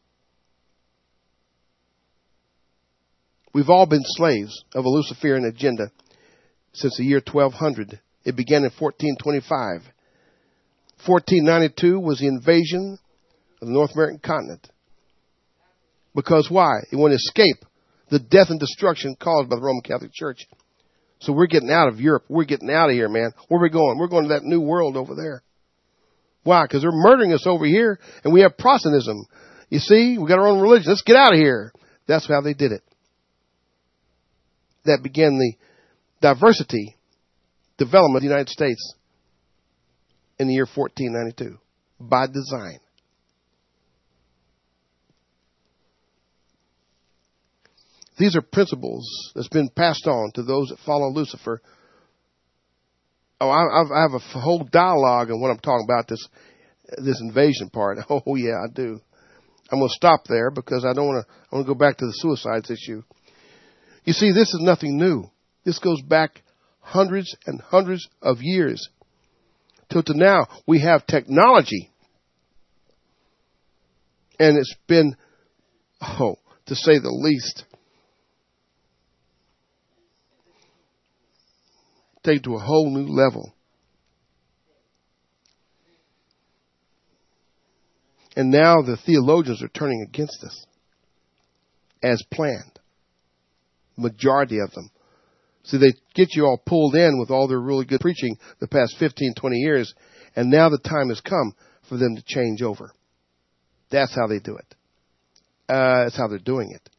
We've all been slaves of a Luciferian agenda since the year twelve hundred. It began in fourteen twenty-five. fourteen ninety-two was the invasion of the North American continent. Because why? It wanted to escape the death and destruction caused by the Roman Catholic Church. So we're getting out of Europe. We're getting out of here, man. Where are we going? We're going to that new world over there. Why? Because they're murdering us over here, and we have Protestantism. You see, we got our own religion. Let's get out of here. That's how they did it. That began the diversity development of the United States in the year fourteen ninety-two by design. These are principles that's been passed on to those that follow Lucifer. Oh, I, I have a whole dialogue on what I'm talking about, this this invasion part. Oh, yeah, I do. I'm going to stop there because I don't want to. I want to go back to the suicides issue. You see, this is nothing new. This goes back hundreds and hundreds of years till to now. We have technology, and it's been, oh, to say the least, taken to a whole new level. And now the theologians are turning against us as planned. Majority of them. See, they get you all pulled in with all their really good preaching the past fifteen, twenty years, and now the time has come for them to change over. That's how they do it. Uh, that's how they're doing it.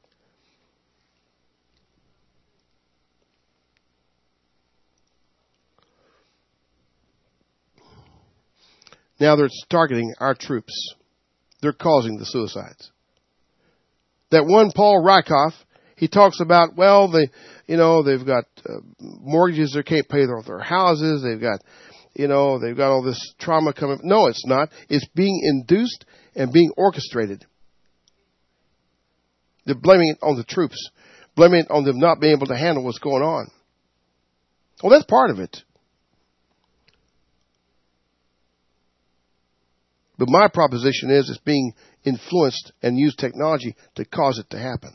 Now they're targeting our troops. They're causing the suicides. That one Paul Rykoff, he talks about, well, they, you know, they've got uh, mortgages they can't pay off their houses. They've got, you know, they've got all this trauma coming. No, it's not. It's being induced and being orchestrated. They're blaming it on the troops, blaming it on them not being able to handle what's going on. Well, that's part of it. But my proposition is it's being influenced and used technology to cause it to happen.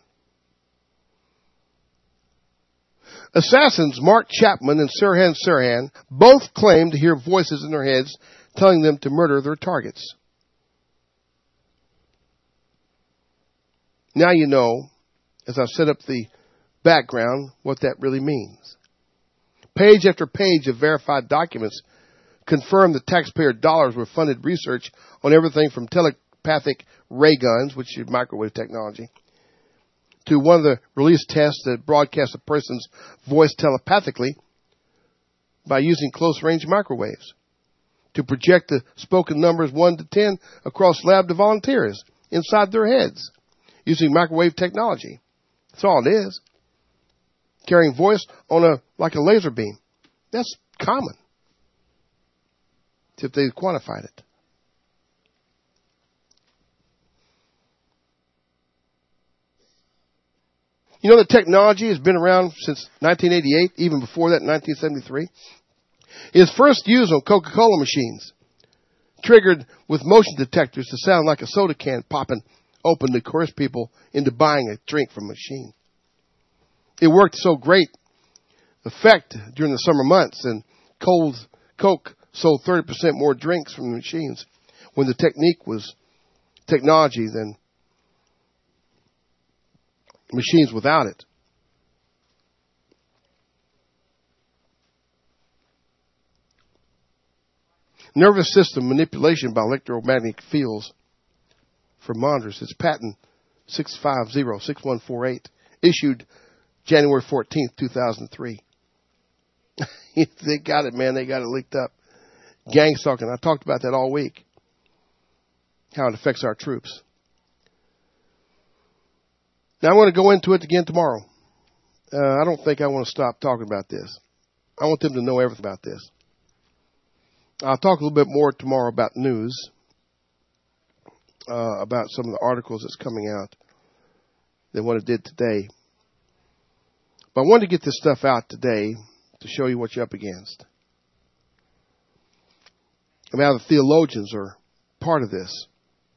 Assassins Mark Chapman and Sirhan Sirhan both claim to hear voices in their heads telling them to murder their targets. Now you know, as I've set up the background, what that really means. Page after page of verified documents confirm that taxpayer dollars were funded research on everything from telepathic ray guns, which is microwave technology, to one of the release tests that broadcasts a person's voice telepathically by using close-range microwaves. to project the spoken numbers one to ten across lab to volunteers inside their heads using microwave technology. That's all it is. Carrying voice on a like a laser beam. That's common. If they quantified it. You know, the technology has been around since nineteen eighty-eight, even before that, nineteen seventy-three. It was first used on Coca-Cola machines, triggered with motion detectors to sound like a soda can popping open to coerce people into buying a drink from a machine. It worked so great effect during the summer months, and cold Coke sold thirty percent more drinks from the machines when the technique was technology than machines without it. Nervous system manipulation by electromagnetic fields for monitors. It's patent six five zero six one four eight, issued January fourteenth, two thousand three. They got it, man. They got it leaked up. Gang stalking. I talked about that all week. How it affects our troops. Now, I want to go into it again tomorrow. Uh, I don't think I want to stop talking about this. I want them to know everything about this. I'll talk a little bit more tomorrow about news, uh, about some of the articles that's coming out than what it did today. But I wanted to get this stuff out today to show you what you're up against. I mean, how the theologians are part of this.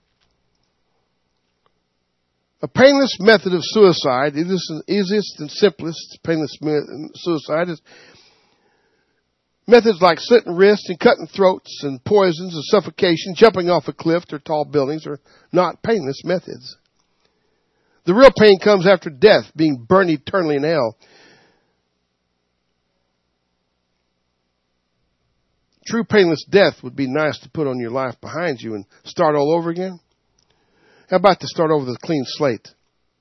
A painless method of suicide, it is the easiest and simplest painless suicide, is methods like slitting wrists and cutting throats and poisons and suffocation, jumping off a cliff or tall buildings are not painless methods. The real pain comes after death, being burned eternally in hell. True painless death would be nice to put on your life behind you and start all over again. How about to start over with a clean slate?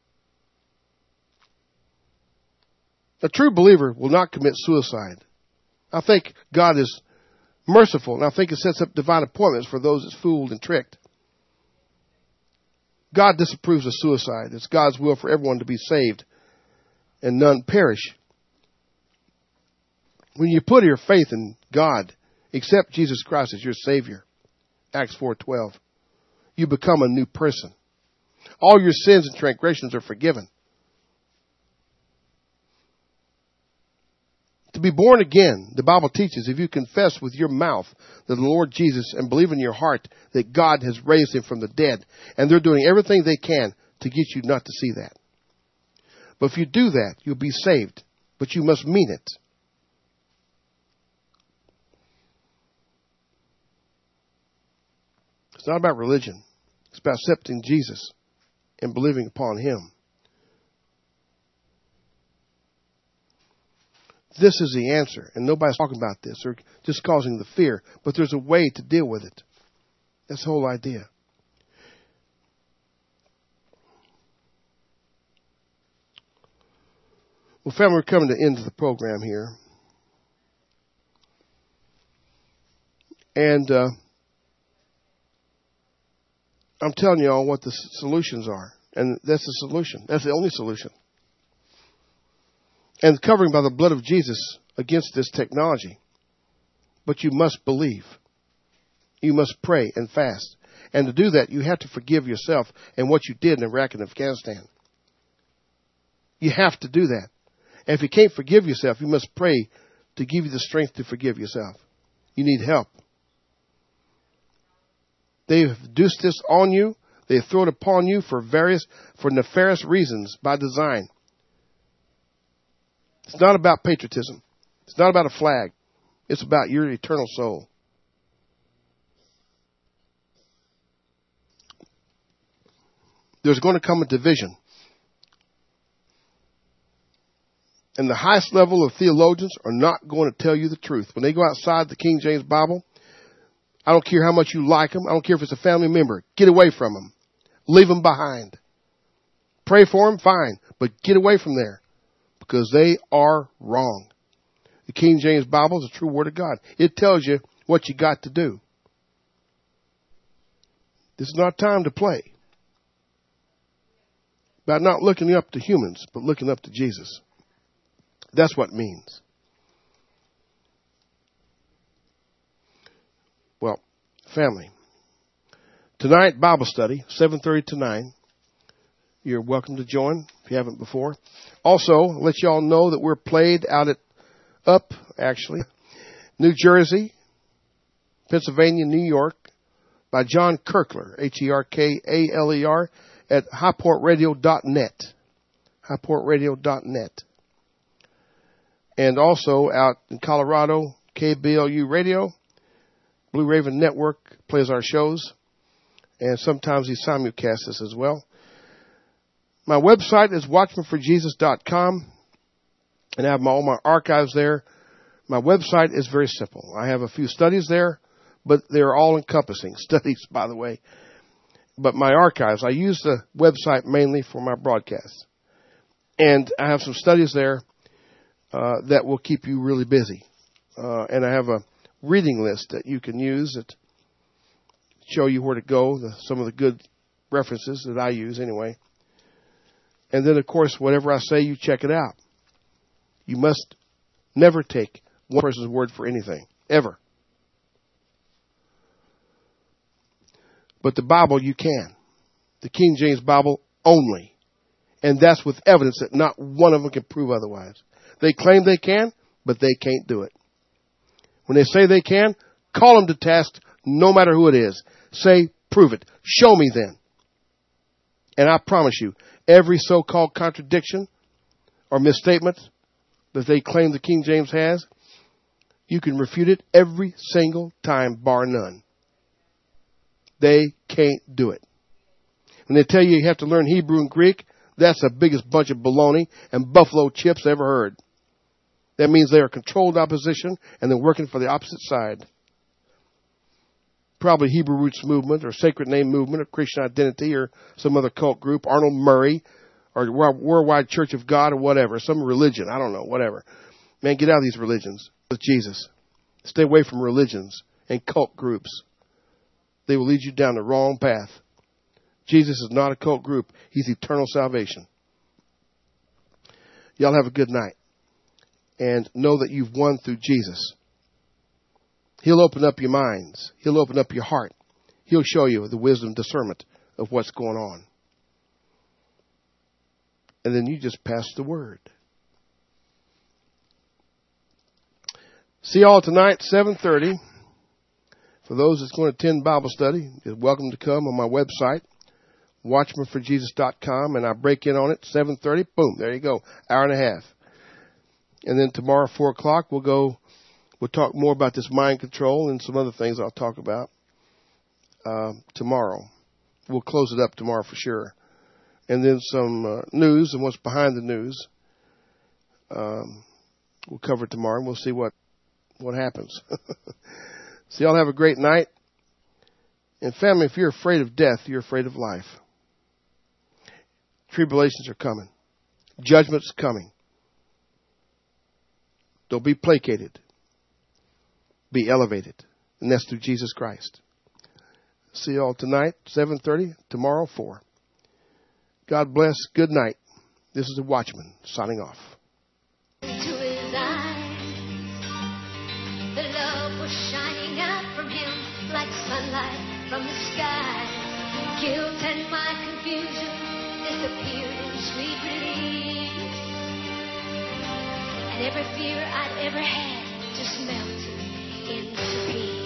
A true believer will not commit suicide. I think God is merciful, and I think it sets up divine appointments for those that's fooled and tricked. God disapproves of suicide. It's God's will for everyone to be saved and none perish. When you put your faith in God, accept Jesus Christ as your Savior, Acts four twelve, you become a new person. All your sins and transgressions are forgiven. To be born again, the Bible teaches, if you confess with your mouth that the Lord Jesus and believe in your heart that God has raised him from the dead, and they're doing everything they can to get you not to see that. But if you do that, you'll be saved, but you must mean it. It's not about religion. It's about accepting Jesus and believing upon him. This is the answer, and nobody's talking about this. They're just causing the fear, but there's a way to deal with it. That's the whole idea. Well, family, we're coming to the end of the program here. And uh, I'm telling you all what the solutions are. And that's the solution. That's the only solution. And covering by the blood of Jesus against this technology. But you must believe. You must pray and fast. And to do that, you have to forgive yourself and what you did in Iraq and Afghanistan. You have to do that. And if you can't forgive yourself, you must pray to give you the strength to forgive yourself. You need help. They've deuced this on you. They throw it upon you for various, for nefarious reasons by design. It's not about patriotism. It's not about a flag. It's about your eternal soul. There's going to come a division. And the highest level of theologians are not going to tell you the truth. When they go outside the King James Bible, I don't care how much you like them. I don't care if it's a family member. Get away from them. Leave them behind. Pray for them, fine. But get away from there. Because they are wrong. The King James Bible is the true Word of God. It tells you what you got to do. This is not time to play. About not looking up to humans, but looking up to Jesus. That's what it means. Well, family, tonight, Bible study, seven thirty to nine. You're welcome to join if you haven't before. Also, let you all know that we're played out at, up, actually, New Jersey, Pennsylvania, New York, by John Kirkler, H E R K A L E R, at high port radio dot net. high port radio dot net. And also out in Colorado, K B L U Radio, Blue Raven Network plays our shows, and sometimes he simulcasts us as well. My website is watchman for jesus dot com, and I have my, all my archives there. My website is very simple. I have a few studies there, but they're all-encompassing studies, by the way. But my archives, I use the website mainly for my broadcasts. And I have some studies there uh, that will keep you really busy. Uh, and I have a reading list that you can use that show you where to go, the, some of the good references that I use anyway. And then, of course, whatever I say, you check it out. You must never take one person's word for anything, ever. But the Bible, you can. The King James Bible only. And that's with evidence that not one of them can prove otherwise. They claim they can, but they can't do it. When they say they can, call them to task no matter who it is. Say, prove it. Show me then. And I promise you, every so-called contradiction or misstatement that they claim the King James has, you can refute it every single time, bar none. They can't do it. When they tell you you have to learn Hebrew and Greek, that's the biggest bunch of baloney and buffalo chips ever heard. That means they are controlled opposition and they're working for the opposite side. Probably Hebrew Roots Movement or Sacred Name Movement or Christian Identity or some other cult group, Arnold Murray or Worldwide Church of God or whatever, some religion, I don't know, whatever. Man, get out of these religions with Jesus. Stay away from religions and cult groups. They will lead you down the wrong path. Jesus is not a cult group. He's eternal salvation. Y'all have a good night. And know that you've won through Jesus. He'll open up your minds. He'll open up your heart. He'll show you the wisdom, discernment of what's going on. And then you just pass the word. See y'all tonight, seven thirty. For those that's going to attend Bible study, you're welcome to come on my website, watchman for jesus dot com, and I break in on it, seven thirty. Boom, there you go, hour and a half. And then tomorrow, four o'clock, we'll go, we'll talk more about this mind control and some other things I'll talk about uh, tomorrow. We'll close it up tomorrow for sure. And then some uh, news and what's behind the news. Um, we'll cover it tomorrow, and we'll see what, what happens. So y'all have a great night. And family, if you're afraid of death, you're afraid of life. Tribulations are coming. Judgment's coming. Don't be placated. Be elevated. And that's through Jesus Christ. See y'all tonight, seven thirty. Tomorrow, four. God bless. Good night. This is the Watchman signing off. To his eyes, the love was shining out from him like sunlight from the sky. Guilt and my confusion disappeared in sweet release, and every fear I'd ever had just melted into peace.